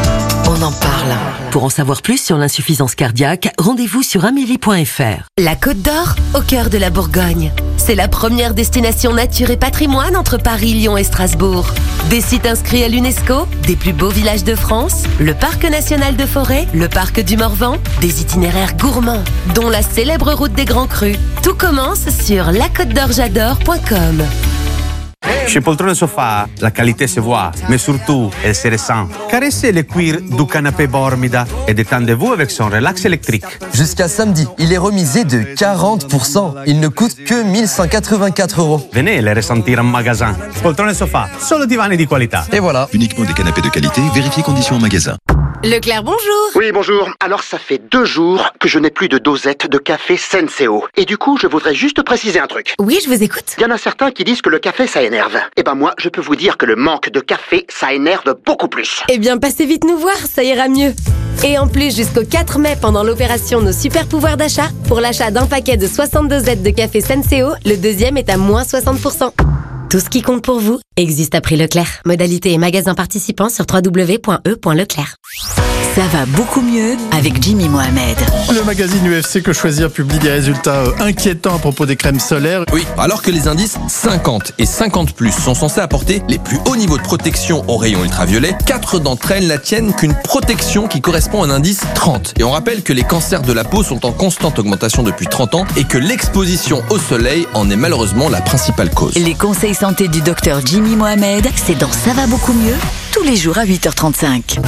on en parle. Pour en savoir plus sur l'insuffisance cardiaque, rendez-vous sur amélie.fr. La Côte d'Or, au cœur de la Bourgogne. C'est la première destination nature et patrimoine entre Paris, Lyon et Strasbourg. Des sites inscrits à l'UNESCO, des plus beaux villages de France, le parc national de Forêt, le parc du Morvan, des itinéraires gourmands, dont la célèbre route des Grands Crus. Tout commence sur lacôtedorjadore.com. Chez Poltrone Sofa, la qualité se voit, mais surtout, elle se ressent. Caressez le cuir du canapé Bormida et détendez-vous avec son relax électrique. Jusqu'à samedi, il est remisé de 40%. Il ne coûte que 1184 €. Venez le ressentir en magasin. Poltrone Sofa, solo divani di qualità. Et voilà. Uniquement des canapés de qualité, vérifiez conditions en magasin. Leclerc, bonjour. Oui, bonjour. Alors, ça fait 2 jours que je n'ai plus de dosette de café Senseo. Et du coup, je voudrais juste préciser un truc. Oui, je vous écoute. Il y en a certains qui disent que le café, ça énerve. Eh ben moi, je peux vous dire que le manque de café, ça énerve beaucoup plus. Eh bien, passez vite nous voir, ça ira mieux. Et en plus, jusqu'au 4 mai, pendant l'opération Nos Super Pouvoirs d'achat, pour l'achat d'un paquet de 60 dosettes de café Senseo, le deuxième est à moins 60%. Tout ce qui compte pour vous existe à prix Leclerc. Modalité et magasin participants sur www.e.leclerc. Ça va beaucoup mieux avec Jimmy Mohamed. Le magazine UFC Que Choisir publie des résultats inquiétants à propos des crèmes solaires. Oui, alors que les indices 50 et 50+, sont censés apporter les plus hauts niveaux de protection aux rayons ultraviolets, 4 d'entre elles n'attiennent qu'une protection qui correspond à un indice 30. Et on rappelle que les cancers de la peau sont en constante augmentation depuis 30 ans et que l'exposition au soleil en est malheureusement la principale cause. Les conseils santé du docteur Jimmy Mohamed, c'est dans Ça va beaucoup mieux, tous les jours à 8h35.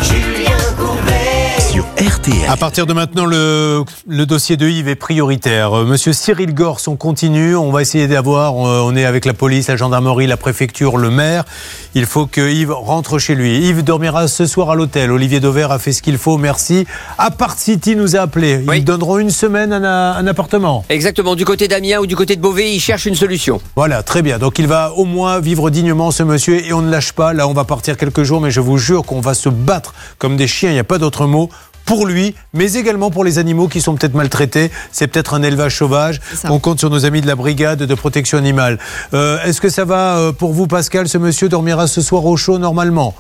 Sur RTL. À partir de maintenant, le dossier de Yves est prioritaire. Monsieur Cyril Gorce, on continue. On va essayer d'avoir, on est avec la police, la gendarmerie, la préfecture, le maire. Il faut que Yves rentre chez lui. Yves dormira ce soir à l'hôtel. Olivier Dauvert a fait ce qu'il faut, merci. Apart City nous a appelé. Ils donneront une semaine un appartement. Exactement, du côté d'Amiens ou du côté de Beauvais, il cherche une solution. Voilà, très bien. Donc il va au moins vivre dignement, ce monsieur, et on ne lâche pas. Là, on va partir quelques jours, mais je vous jure qu'on va se battre comme des chiens, il n'y a pas d'autre mot, pour lui, mais également pour les animaux qui sont peut-être maltraités. C'est peut-être un élevage sauvage. On compte sur nos amis de la brigade de protection animale. Est-ce que ça va pour vous, Pascal? Ce monsieur dormira ce soir au chaud normalement?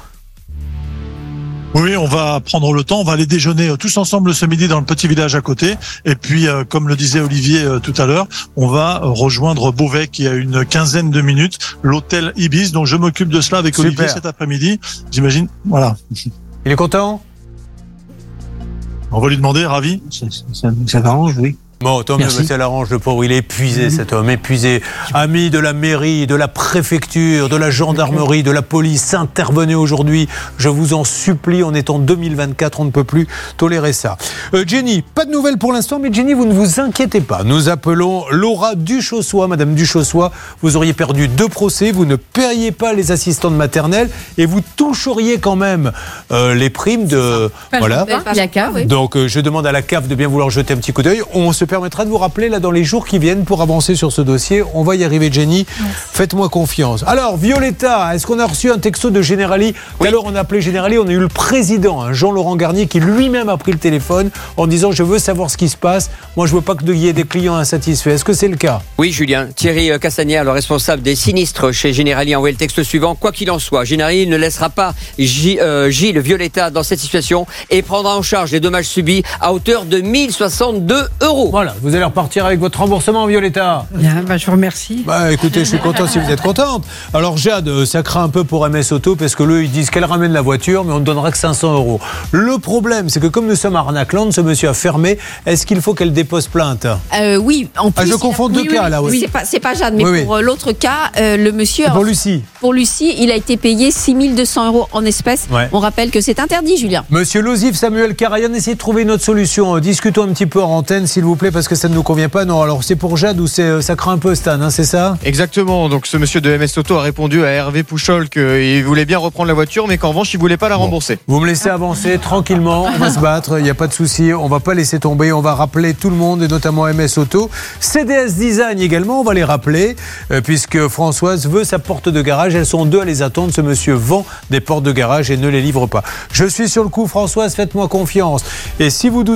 Oui, on va prendre le temps, on va aller déjeuner tous ensemble ce midi dans le petit village à côté. Et puis, comme le disait Olivier tout à l'heure, on va rejoindre Beauvais qui a une quinzaine de minutes, l'hôtel Ibis. Donc je m'occupe de cela avec Olivier cet après-midi. J'imagine, voilà. Il est content? On va lui demander, ravi. Ça m'arrange, oui. Bon, tant mieux, ça l'arrange, le pauvre, il est épuisé, cet homme, épuisé. Amis de la mairie, de la préfecture, de la gendarmerie, de la police, intervenez aujourd'hui. Je vous en supplie, on est en 2024, on ne peut plus tolérer ça. Jenny, pas de nouvelles pour l'instant, mais Jenny, vous ne vous inquiétez pas. Nous appelons Laura Duchossois. Madame Duchossois, vous auriez perdu 2 procès, vous ne paieriez pas les assistantes maternelles et vous toucheriez quand même les primes de... Voilà. La CAF, oui. Donc, je demande à la CAF de bien vouloir jeter un petit coup d'œil. On se permettra de vous rappeler là dans les jours qui viennent pour avancer sur ce dossier. On va y arriver, Jenny. Faites-moi confiance. Alors, Violetta, est-ce qu'on a reçu un texto de Generali? Tout à l'heure, on a appelé Generali, on a eu le président, Jean-Laurent Garnier, qui lui-même a pris le téléphone en disant « Je veux savoir ce qui se passe. Moi, je veux pas qu'il y ait des clients insatisfaits. » Est-ce que c'est le cas? Oui, Julien. Thierry Castagnère, le responsable des sinistres chez Generali, a envoyé le texte suivant. Quoi qu'il en soit, Generali ne laissera pas Gilles Violetta dans cette situation et prendra en charge les dommages subis à hauteur de 1062 €. Voilà, vous allez repartir avec votre remboursement, Violetta. Bien, je vous remercie. Écoutez, je suis content si vous êtes contente. Alors Jade, ça craint un peu pour MS Auto parce que eux, ils disent qu'elle ramène la voiture, mais on ne donnera que 500 €. Le problème, c'est que comme nous sommes à Arnacland, ce monsieur a fermé. Est-ce qu'il faut qu'elle dépose plainte? Oui, en plus. Je confonds deux cas là. Oui. C'est pas Jade, mais pour l'autre cas, le monsieur. Pour Lucie. Pour Lucie, il a été payé 6 200 € en espèces. Ouais. On rappelle que c'est interdit, Julien. Monsieur Lozif, Samuel Karayan, essayez de trouver une autre solution. Discutons un petit peu en antenne, s'il vous plaît, parce que ça ne nous convient pas. Non, alors c'est pour Jade ou ça craint un peu, Stan, c'est ça? Exactement. Donc ce monsieur de MS Auto a répondu à Hervé Pouchol qu'il voulait bien reprendre la voiture, mais qu'en revanche, il voulait pas la rembourser. Vous me laissez avancer tranquillement. On va se battre. Il n'y a pas de souci. On va pas laisser tomber. On va rappeler tout le monde et notamment MS Auto. CDS Design également. On va les rappeler puisque Françoise veut sa porte de garage. Elles sont 2 à les attendre. Ce monsieur vend des portes de garage et ne les livre pas. Je suis sur le coup, Françoise. Faites-moi confiance. Et si vous doutez